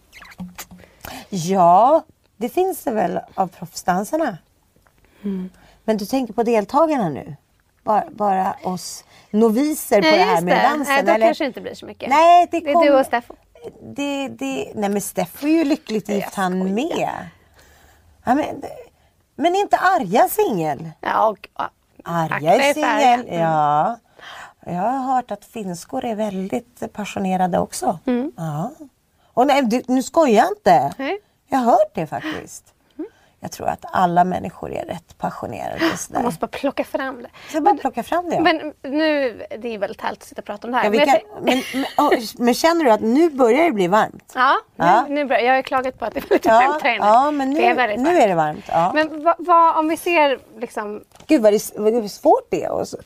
Ja, det finns det väl av proffsdansarna. Men du tänker på deltagarna nu? Bara oss noviser på det här med dansen? Nej, då eller? kanske inte blir så mycket. Nej, det är du och Steffo. Nej, men Steffo är ju lyckligt gift han med. Ja, men inte Arja singel? Ja, och Arja är singel, ja. Jag har hört att finskor är väldigt passionerade också. Ja. Och nej, nu skojar jag inte. Nej. Jag har hört det faktiskt. Jag tror att alla människor är rätt passionerade. Jag måste bara plocka fram det. Så bara plocka fram det. Ja. Men nu, det är väldigt härligt att sitta och prata om det här. Ja, men känner du att nu börjar det bli varmt? Ja, nu börjar jag har klagat på att det är lite varmt här inne. Ja, men nu är det varmt. Ja. Men om vi ser liksom... Gud vad svårt det är att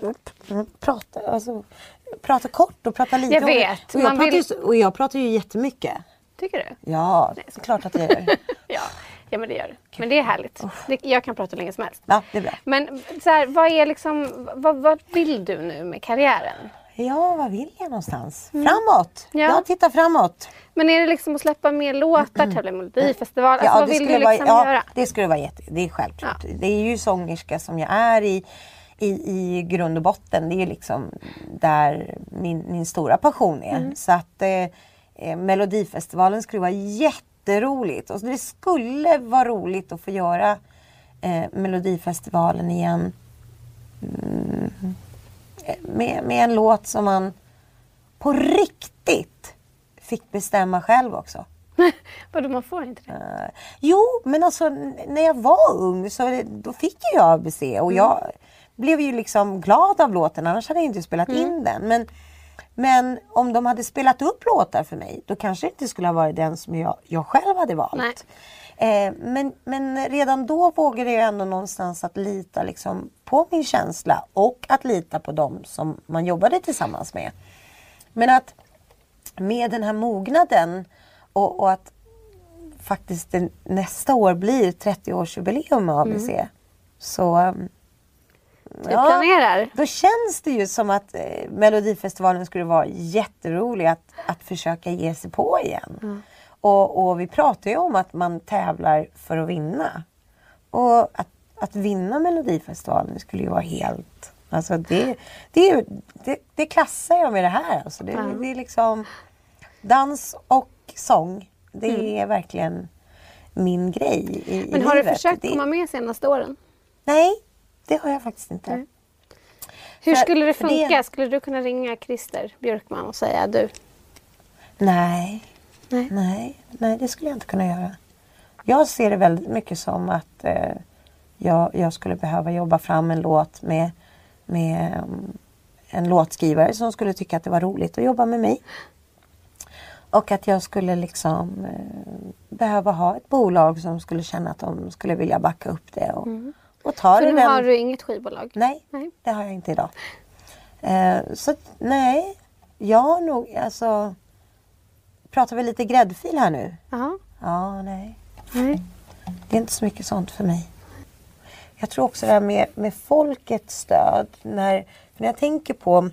prata kort och prata lite. Jag vet. Och jag pratar ju jättemycket. Tycker du? Ja, det är klart att jag gör. Ja, men det gör du. Men det är härligt. Jag kan prata länge som helst. Ja, det är bra. Men så här, vad vill du nu med karriären? Ja, vad vill jag någonstans? Framåt! Ja. Jag tittar framåt. Men är det liksom att släppa mer låtar till Melodifestival? Alltså, vad vill du liksom göra? Det skulle vara det är självklart. Det är ju sångerska som jag är i grund och botten. Det är ju liksom där min stora passion är. Så att Melodifestivalen skulle vara jätteroligt. Och det skulle vara roligt att få göra Melodifestivalen igen. Med en låt som man på riktigt fick bestämma själv också. Vadå, man får inte det? Jo, men alltså när jag var ung så då fick jag ABC. Och jag blev ju liksom glad av låten. Annars hade jag inte spelat in den. Men om de hade spelat upp låtar för mig, då kanske det inte skulle ha varit den som jag själv hade valt. Men redan då vågade jag ändå någonstans att lita liksom på min känsla och att lita på dem som man jobbade tillsammans med. Men att med den här mognaden och att faktiskt nästa år blir 30-årsjubileum med ABC. Så du planerar? Då känns det ju som att Melodifestivalen skulle vara jätterolig att försöka ge sig på igen. Och vi pratar ju om att man tävlar för att vinna. Och att vinna Melodifestivalen skulle ju vara helt... Alltså det klassar jag med det här. Alltså det är liksom dans och sång. Det är verkligen min grej i Men har livet. Du försökt komma med senaste åren? Nej, det har jag faktiskt inte. Hur skulle det funka? Skulle du kunna ringa Christer Björkman och säga du? Nej, det skulle jag inte kunna göra. Jag ser det väldigt mycket som att jag skulle behöva jobba fram en låt med en låtskrivare som skulle tycka att det var roligt att jobba med mig. Och att jag skulle liksom behöva ha ett bolag som skulle känna att de skulle vilja backa upp det. Och ta så det nu har du inget skivbolag? Nej, det har jag inte idag. Så nej, jag har nog alltså... Pratar vi lite gräddfil här nu? Ja, nej. Det är inte så mycket sånt för mig. Jag tror också det här med folkets stöd. När jag tänker på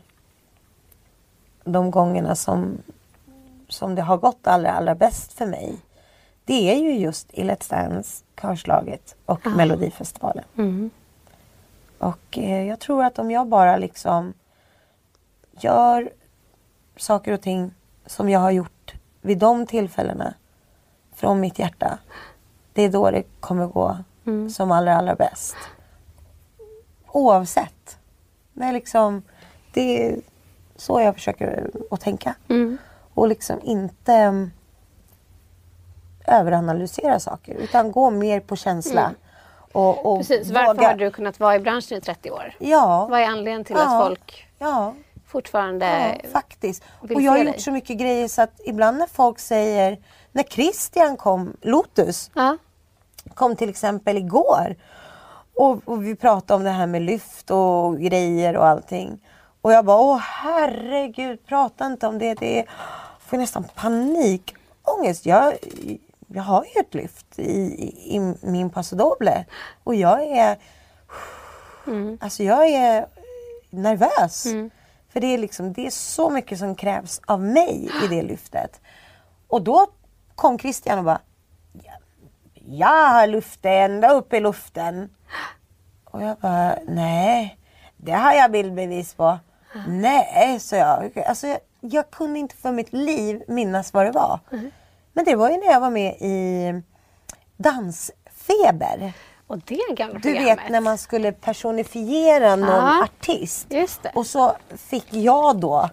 de gångerna som det har gått allra bäst för mig. Det är ju just i Let's Dance, Körslaget och Melodifestivalen. Och jag tror att om jag bara liksom gör saker och ting som jag har gjort vid de tillfällena från mitt hjärta. Det är då det kommer gå som allra bäst. Oavsett. Det är liksom, det är så jag försöker att tänka. Och liksom inte överanalysera saker utan gå mer på känsla. Och Precis, varför har du kunnat vara i branschen i 30 år? Ja. Vad är anledningen till att folk fortfarande faktiskt. vill Och jag har se gjort dig? så mycket grejer så att ibland när folk säger, när Christian kom, Lotus kom till exempel igår och vi pratade om det här med lyft och grejer och allting. Och jag bara, herregud, prata inte om det. Det får nästan panikångest. Jag har ju ett lyft i min Paso Doble. Och jag är alltså jag är nervös. För det är liksom, det är så mycket som krävs av mig i det lyftet. Och då kom Christian och bara, jag har lyft ända upp i luften. Och jag bara, nej, det har jag bildbevis på. Nej, så jag kunde inte för mitt liv minnas vad det var. Men det var ju när jag var med i Dansfeber. Och det gamla Du programmet. vet när man skulle personifiera någon artist. Just det. Och så fick jag då,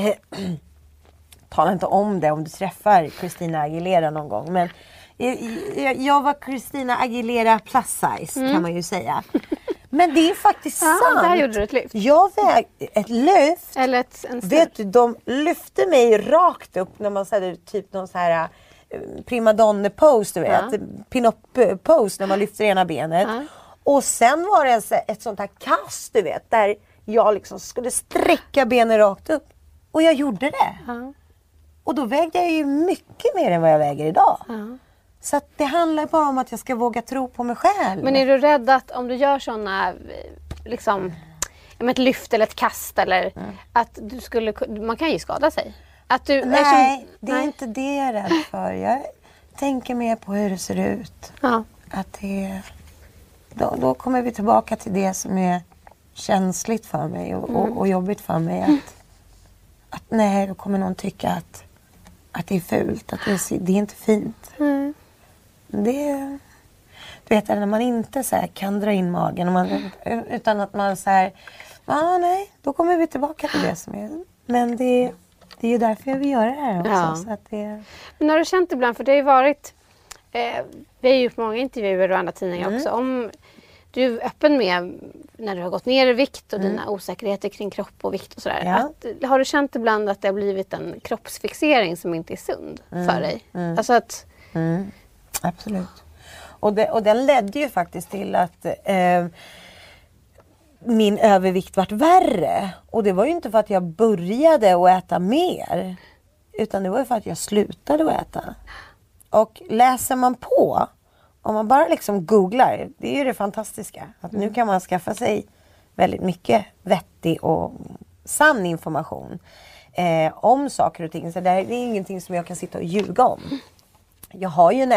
tala inte om det om du träffar Christina Aguilera någon gång. Men jag var Christina Aguilera plus size kan man ju säga. Men det är faktiskt sant. Där gjorde du ett lyft. Jag vägde ett lyft. Eller en Vet du, de lyfte mig rakt upp när man säger typ någon så här primadonna pose, du vet. Pin-up pose när man lyfter ena benet. Och sen var det ett sånt här kast, du vet, där jag liksom skulle sträcka benen rakt upp. Och jag gjorde det. Och då vägde jag ju mycket mer än vad jag väger idag. Så att det handlar bara om att jag ska våga tro på mig själv. Men är du rädd att om du gör såna liksom ett lyft eller ett kast eller att du skulle, man kan ju skada sig. Att du, nej, det är inte det jag är rädd för. Jag tänker mer på hur det ser ut. Att det, då kommer vi tillbaka till det som är känsligt för mig och jobbigt för mig. Att nej, då kommer någon tycka att det är fult. Att det är inte fint. Det, du vet, när man inte så här kan dra in magen utan att man så här, nej, då kommer vi tillbaka till det som är. Men det är ju därför jag vill göra det här också. Så att det... Men har du känt ibland, för det har ju varit, vi har gjort många intervjuer och andra tidningar också, om du är öppen med när du har gått ner i vikt och dina osäkerheter kring kropp och vikt och sådär. Har du känt ibland att det har blivit en kroppsfixering som inte är sund för dig? Alltså att... Absolut. Och den ledde ju faktiskt till att min övervikt vart värre. Och det var ju inte för att jag började att äta mer. Utan det var ju för att jag slutade att äta. Och läser man på, om man bara liksom googlar, det är ju det fantastiska. Att nu kan man skaffa sig väldigt mycket vettig och sann information om saker och ting. Så det är ingenting som jag kan sitta och ljuga om. Jag har ju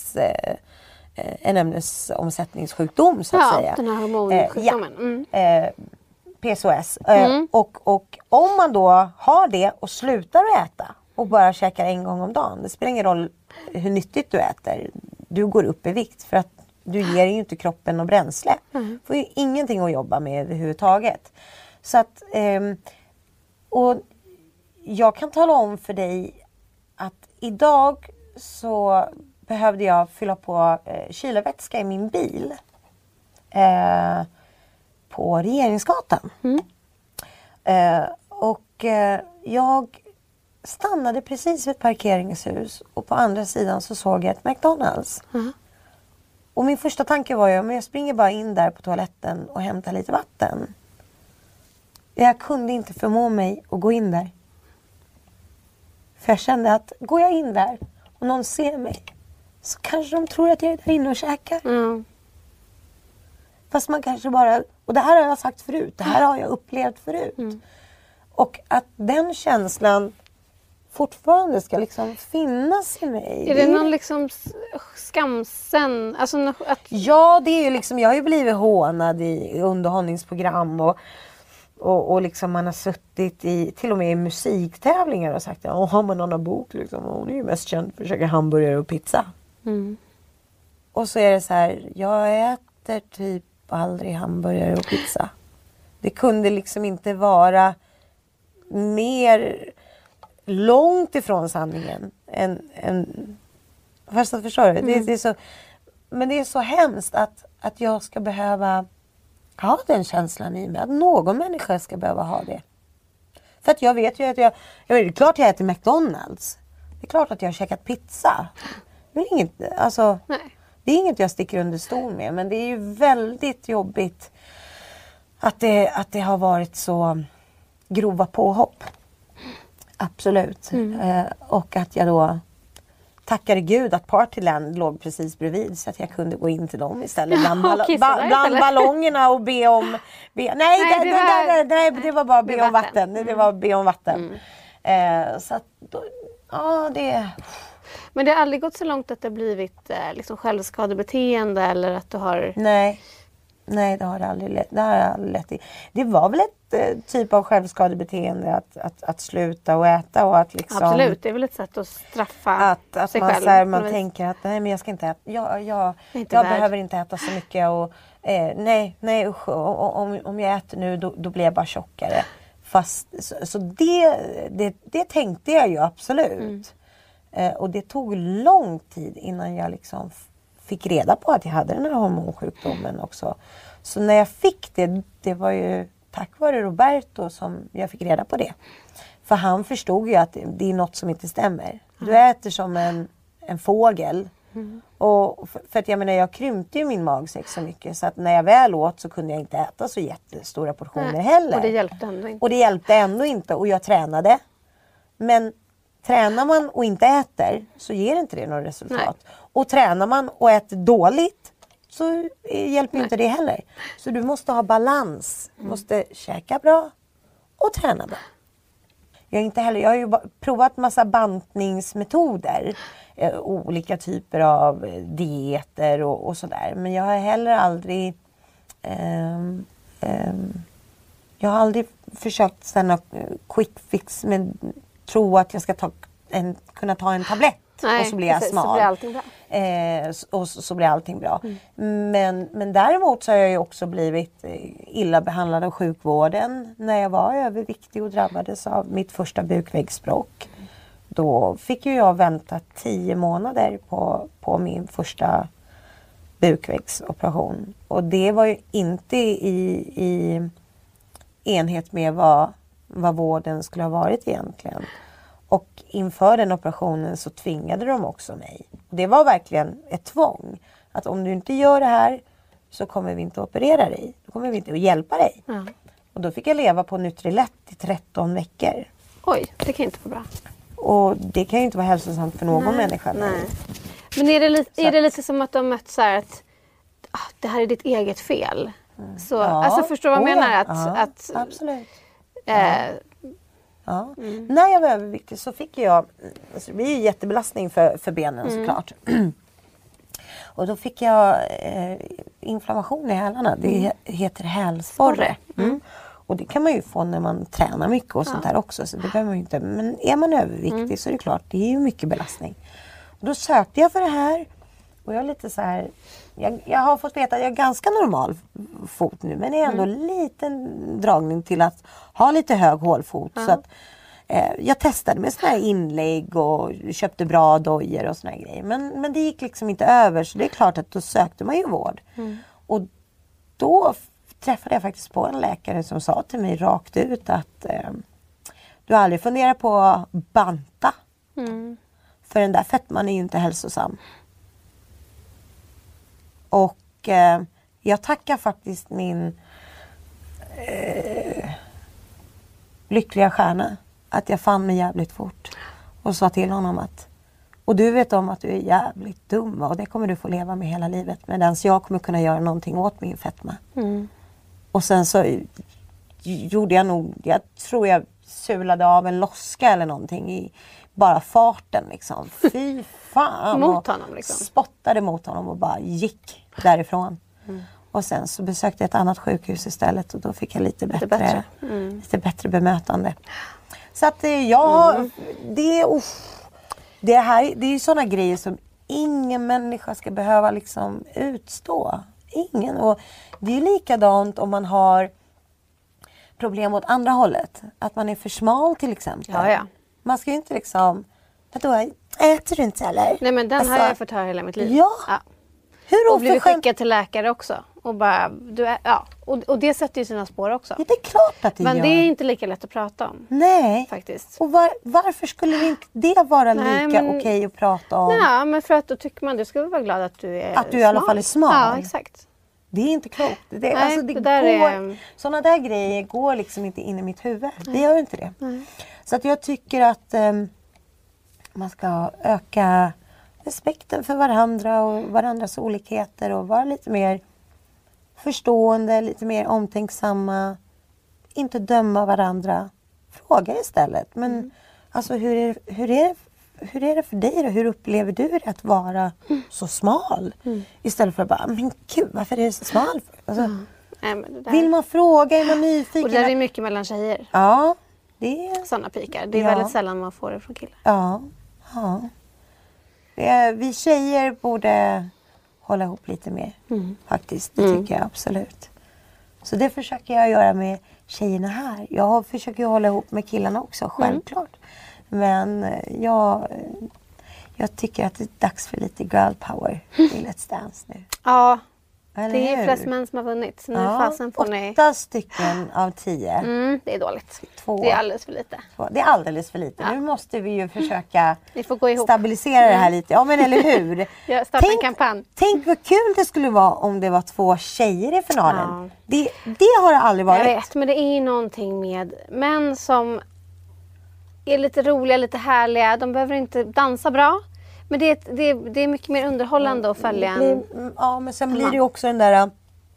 en ämnesomsättningssjukdom så att säga. Den här hormonsjukdomen. PCOS. Och om man då har det och slutar att äta och bara käkar en gång om dagen. Det spelar ingen roll hur nyttigt du äter. Du går upp i vikt för att du ger ju inte kroppen något bränsle. Du får ju ingenting att jobba med överhuvudtaget. Så att, och jag kan tala om för dig att idag så behövde jag fylla på kylarvätska i min bil på Regeringsgatan. Och jag stannade precis vid ett parkeringshus och på andra sidan så såg jag ett McDonald's. Och min första tanke var ju, men jag springer bara in där på toaletten och hämtar lite vatten. Jag kunde inte förmå mig att gå in där. För jag kände att går jag in där och någon ser mig så kanske de tror att jag är där inne och käkar. Fast man kanske bara, och det här har jag sagt förut, det här har jag upplevt förut. Och att den känslan fortfarande ska liksom finnas i mig. Är det någon liksom skamsen? Alltså att... Ja, det är ju liksom, jag har ju blivit hånad i underhållningsprogram och liksom man har suttit i, till och med i musiktävlingar och sagt att har man någon bok liksom, hon är ju mest känd för att käka hamburgare och pizza. Och så är det så här, jag äter typ aldrig hamburgare och pizza. Det kunde liksom inte vara mer långt ifrån sanningen än fast att förstår du? Det är så, men det är så hemskt att jag ska behöva ha den känslan i mig. Att någon människa ska behöva ha det. För att jag vet ju att det är klart jag äter McDonalds. Det är klart att jag har käkat pizza. Det är inget, alltså, det är inget jag sticker under stol med. Men det är ju väldigt jobbigt att det har varit så grova påhopp. Absolut. Och att jag då tackade Gud att Partyland låg precis bredvid så att jag kunde gå in till dem istället bland ballongerna och be om... Nej, det var bara be om vatten. Det var be om vatten. Så att då, ja, det... Men det har aldrig gått så långt att det blivit liksom självskadebeteende eller att du har... Nej, det har det aldrig lett till. Det var väl ett typ av självskadebeteende att sluta och äta och att liksom... Absolut, det är väl ett sätt att straffa sig man, själv. Så här, man tänker att nej, men jag ska inte äta. Jag behöver inte äta så mycket och nej usch, om jag äter nu då blir jag bara tjockare. Fast så det tänkte jag ju absolut. Och det tog lång tid innan jag liksom fick reda på att jag hade den här hormonsjukdomen också. Så när jag fick det var ju tack vare Roberto som jag fick reda på det. För han förstod ju att det är något som inte stämmer. Du äter som en fågel. Och för att jag menar, jag krympte ju min magsäck så mycket så att när jag väl åt så kunde jag inte äta så jättestora portioner heller. Och det hjälpte ändå inte. Och det hjälpte ändå inte och jag tränade. Men tränar man och inte äter så ger inte det något resultat. Nej. Och tränar man och äter dåligt så hjälper inte det heller. Så du måste ha balans. Du måste käka bra och träna bra. Jag har ju provat massa bantningsmetoder. Olika typer av dieter och sådär. Men jag har heller aldrig... jag har aldrig försökt stanna quick fix men tro att jag ska kunna ta en tablett. Nej, och så blir jag precis, smal. Så blir allting bra. Och så blir allting bra. Men däremot så har jag ju också blivit illa behandlad av sjukvården. När jag var överviktig och drabbades av mitt första bukväggsbråck. Då fick ju jag vänta 10 månader på min första bukväggsoperation. Och det var ju inte i enhet med vad vården skulle ha varit egentligen. Och inför den operationen så tvingade de också mig. Det var verkligen ett tvång. Att om du inte gör det här så kommer vi inte att operera dig. Då kommer vi inte att hjälpa dig. Ja. Och då fick jag leva på Nutrilett i 13 veckor. Oj, det kan inte vara bra. Och det kan ju inte vara hälsosamt för någon människa. Nej. Men är det lite som att de mött så här att det här är ditt eget fel? Så, alltså förstår vad jag menar? Att, absolut. När jag var överviktig så fick jag, alltså det blir ju jättebelastning för benen såklart. Och då fick jag inflammation i hälarna. Det heter hälsporre. Och det kan man ju få när man tränar mycket och sånt där också. Så det behöver man ju inte. Men är man överviktig så är det klart, det är ju mycket belastning. Och då sökte jag för det här. Och jag är lite så här, jag har fått veta att jag är ganska normal fot nu. Men det är ändå liten dragning till att ha lite hög hålfot. Så att jag testade med såna här inlägg och köpte bra dojor och såna här grejer. Men det gick liksom inte över. Så det är klart att då sökte man ju vård. Och då träffade jag faktiskt på en läkare som sa till mig rakt ut att du har aldrig funderat på att banta. För den där fettman är ju inte hälsosam. Och jag tackar faktiskt min lyckliga stjärna att jag fann mig jävligt fort. Och sa till honom att och du vet om att du är jävligt dum och det kommer du få leva med hela livet. Medan jag kommer kunna göra någonting åt min fetma. Och sen så gjorde jag tror jag sulade av en loska eller någonting i bara farten liksom. Fy fan. Mot honom liksom. Spottade mot honom och bara gick därifrån. Och sen så besökte jag ett annat sjukhus istället och då fick jag lite bättre bemötande. Så att det är ju sådana grejer som ingen människa ska behöva liksom utstå. Ingen. Och det är ju likadant om man har problem åt andra hållet. Att man är för smal till exempel. Ja. Man ska ju inte liksom... Vadå, äter du inte eller? Nej, men den Alltså, har jag fått höra hela mitt liv. Ja. Hur och blivit skickad till läkare också. Och bara, och det sätter ju sina spår också. Ja, det är klart att det men gör. det är inte lika lätt att prata om. Nej. Faktiskt. Och varför skulle inte det vara lika okej att prata om? Ja, men för att då tycker man, du ska vara glad att du är att du i alla fall är smal. Ja, exakt. Det är inte klokt. Nej, sådana där grejer går liksom inte in i mitt huvud. Det gör inte det. Nej. Så att jag tycker att man ska öka respekten för varandra och varandras olikheter och vara lite mer förstående, lite mer omtänksamma. Inte döma varandra. Fråga istället. Men alltså hur är det för dig då? Hur upplever du det att vara så smal? Istället för att bara, men gud, varför är det så smal? Alltså, vill man fråga, är man nyfiken? Och det är mycket mellan tjejer. Ja, det är... Sådana pikar. Det är väldigt sällan man får det från killar. Ja. Vi tjejer borde hålla ihop lite mer. Faktiskt, det tycker jag absolut. Så det försöker jag göra med tjejerna här. Jag försöker hålla ihop med killarna också, självklart. Men jag tycker att det är dags för lite girl power i Let's Dance nu. Ja, eller det är hur? flest män som har vunnit. Så nu fasen får ni... 8 stycken av 10. Det är dåligt. 2. Det är alldeles för lite. 2. Det är alldeles för lite. Nu måste vi ju försöka får gå ihop. Stabilisera det här lite. Ja, men eller hur? Starta en kampanj. Tänk vad kul det skulle vara om det var 2 tjejer i finalen. Ja. Det har det aldrig varit. Jag vet, men det är någonting med män som är lite roliga, lite härliga. De behöver inte dansa bra. Men det är mycket mer underhållande att följa men sen blir det ju också den där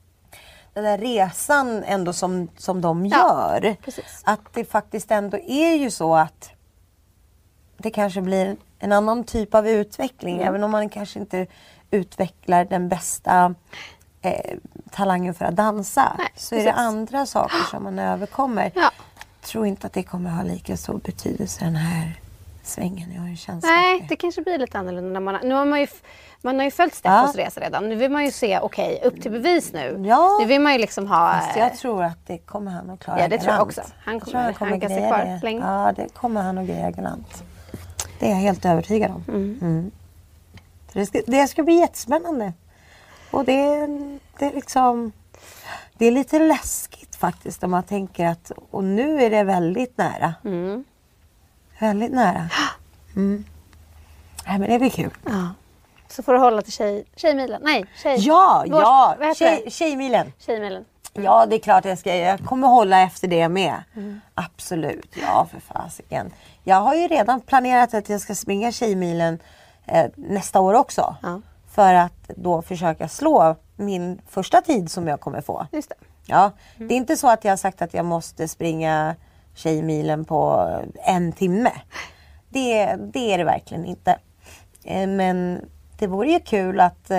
resan ändå som de gör. Precis. Att det faktiskt ändå är ju så att det kanske blir en annan typ av utveckling. Även om man kanske inte utvecklar den bästa talangen för att dansa. Nej, så är det andra saker som man överkommer. Ja. Jag tror inte att det kommer ha lika stor betydelse den här svängen. Jag har en känsla. Nej, det kanske blir lite annorlunda. Man har ju följt Steffos resa redan. Nu vill man ju se, upp till bevis nu. Ja. Nu vill man ju liksom ha... Fast jag tror att det kommer han att klara. Ja, det tror jag också. Han kommer greja kvar länge. Ja, det kommer han att greja galant. Det är jag helt övertygad om. Det ska bli jättespännande. Och det är liksom... Det är lite läskigt faktiskt om man tänker att... Och nu är det väldigt nära. Väldigt nära. Nej, men det blir kul. Ja. Så får du hålla till Tjejmilen. Nej, Tjejmilen. Tjejmilen. Ja, det är klart jag kommer hålla efter det med. Absolut, ja för fasiken. Jag har ju redan planerat att jag ska springa Tjejmilen nästa år också. Ja. För att då försöka slå min första tid som jag kommer få. Just det. Ja, det är inte så att jag har sagt att jag måste springa Tjejmilen på 1 timme. Det är det verkligen inte. Men det vore ju kul att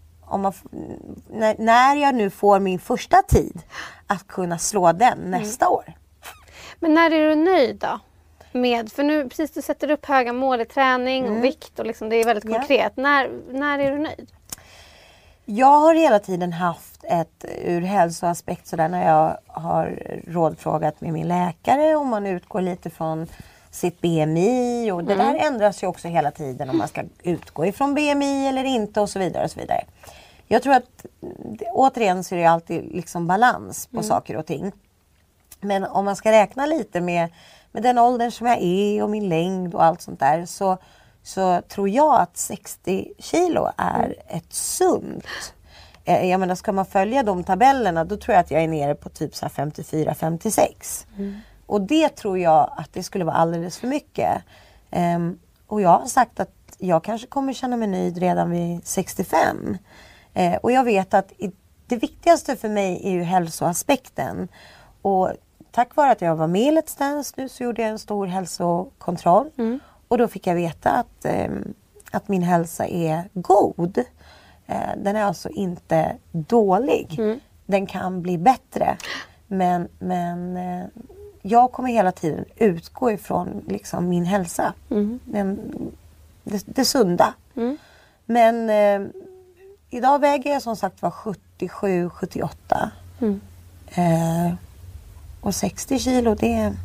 när jag nu får min första tid att kunna slå den nästa år. Men när är du nöjd då? För nu precis du sätter upp höga mål i träning och vikt och liksom, det är väldigt konkret. När är du nöjd? Jag har hela tiden haft ett ur hälsoaspekt sådär när jag har rådfrågat med min läkare om man utgår lite från sitt BMI och det där ändras ju också hela tiden om man ska utgå ifrån BMI eller inte och så vidare och så vidare. Jag tror att återigen så är det alltid liksom balans på saker och ting. Men om man ska räkna lite med den åldern som jag är och min längd och allt sånt där så tror jag att 60 kilo är ett sunt. Jag menar, ska man följa de tabellerna då tror jag att jag är nere på typ 54-56. Och det tror jag att det skulle vara alldeles för mycket. Och jag har sagt att jag kanske kommer känna mig nöjd redan vid 65. Och jag vet att det viktigaste för mig är ju hälsoaspekten. Och tack vare att jag var med i Let's Dance nu så gjorde jag en stor hälsokontroll. Och då fick jag veta att min hälsa är god. Den är alltså inte dålig. Den kan bli bättre. Men jag kommer hela tiden utgå ifrån liksom min hälsa. Det sunda. Men idag väger jag som sagt var 77-78. Och 60 kilo, det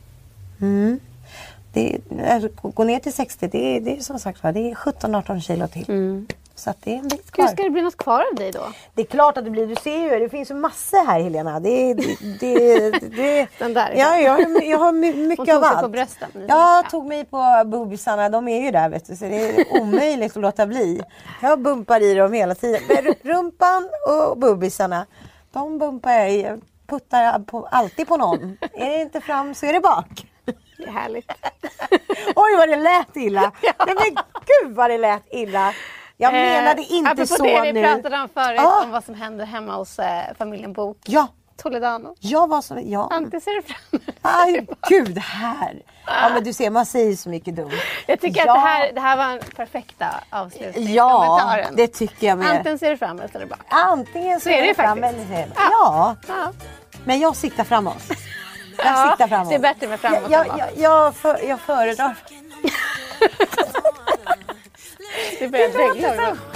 gå ner till 60, det är som sagt det är 17-18 kilo till. Så att det är en bit kvar. Gud, ska det bli något kvar av dig då? Det är klart att det blir, du ser ju, det finns ju massor här, Helena. Det Den där. Ja, jag har mycket av allt. Hon tog sig på brösten. Jag tog mig på boobisarna, de är ju där vet du, så det är omöjligt att låta bli. Jag bumpar i dem hela tiden. Men rumpan och boobisarna, de bumpar jag i. Jag puttar alltid på någon. Är det inte fram så är det bak. Det är härligt. Oj vad det lät illa. Ja. Nej, men gud vad det lät illa. Jag menade inte så det vi nu. pratade om förut, om vad som händer hemma hos familjen Bok. Ja. Toledano. Antti, ser du fram? Aj, gud här. Ja men du ser, man säger så mycket dumt. Jag tycker att det här var en perfekta avslutning. Ja, det tycker jag med. Antingen ser du fram eller bak. Antingen så är det fram eller ser du. Ja. Men jag siktar framåt. Jag siktar framåt. Det är bättre med framåt. Jag föredrar. Det börjar dregla.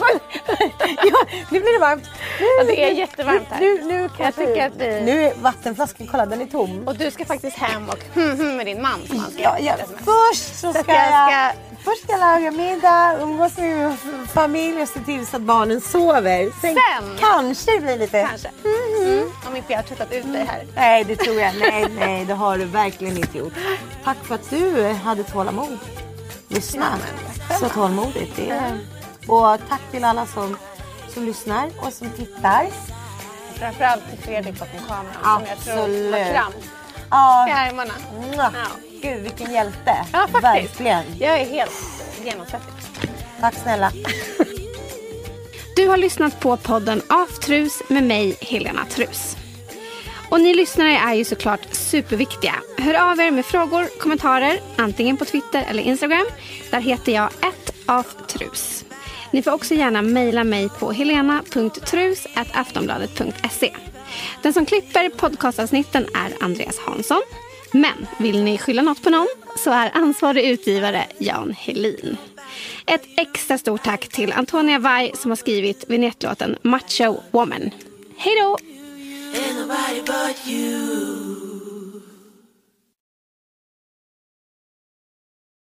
Nu blir det varmt. Det är jättevarmt här. Nu är vattenflaskan, kolla den är tom. Och du ska faktiskt hem och med din man. Först ska jag laga middag, umgås med familj och se till så att barnen sover. Sen kanske det blir lite... Om inte jag har tröttat ut dig här. Nej, det tror jag. Nej, det har du verkligen inte gjort. Tack för att du hade tålamod. Lyssna. Så tålmodigt. Och tack till alla som lyssnar och som tittar. Framförallt till Fredrik bakom kameran. Absolut. Som jag tror var kram i armarna. Gud, vilken hjälte. Ja, faktiskt. Verkligen. Jag är helt genomsvettig. Tack snälla. Du har lyssnat på podden Aftrus med mig, Helena Trus. Och ni lyssnare är ju såklart superviktiga. Hör av er med frågor, kommentarer, antingen på Twitter eller Instagram. Där heter jag @aftrus. Ni får också gärna mejla mig på helena.trus@aftonbladet.se. Den som klipper podcastavsnitten är Andreas Hansson. Men vill ni skylla något på någon så är ansvarig utgivare Jan Helin. Ett extra stort tack till Antonia Vai som har skrivit vignettlåten Macho Woman. Hej då! Ain't nobody but you.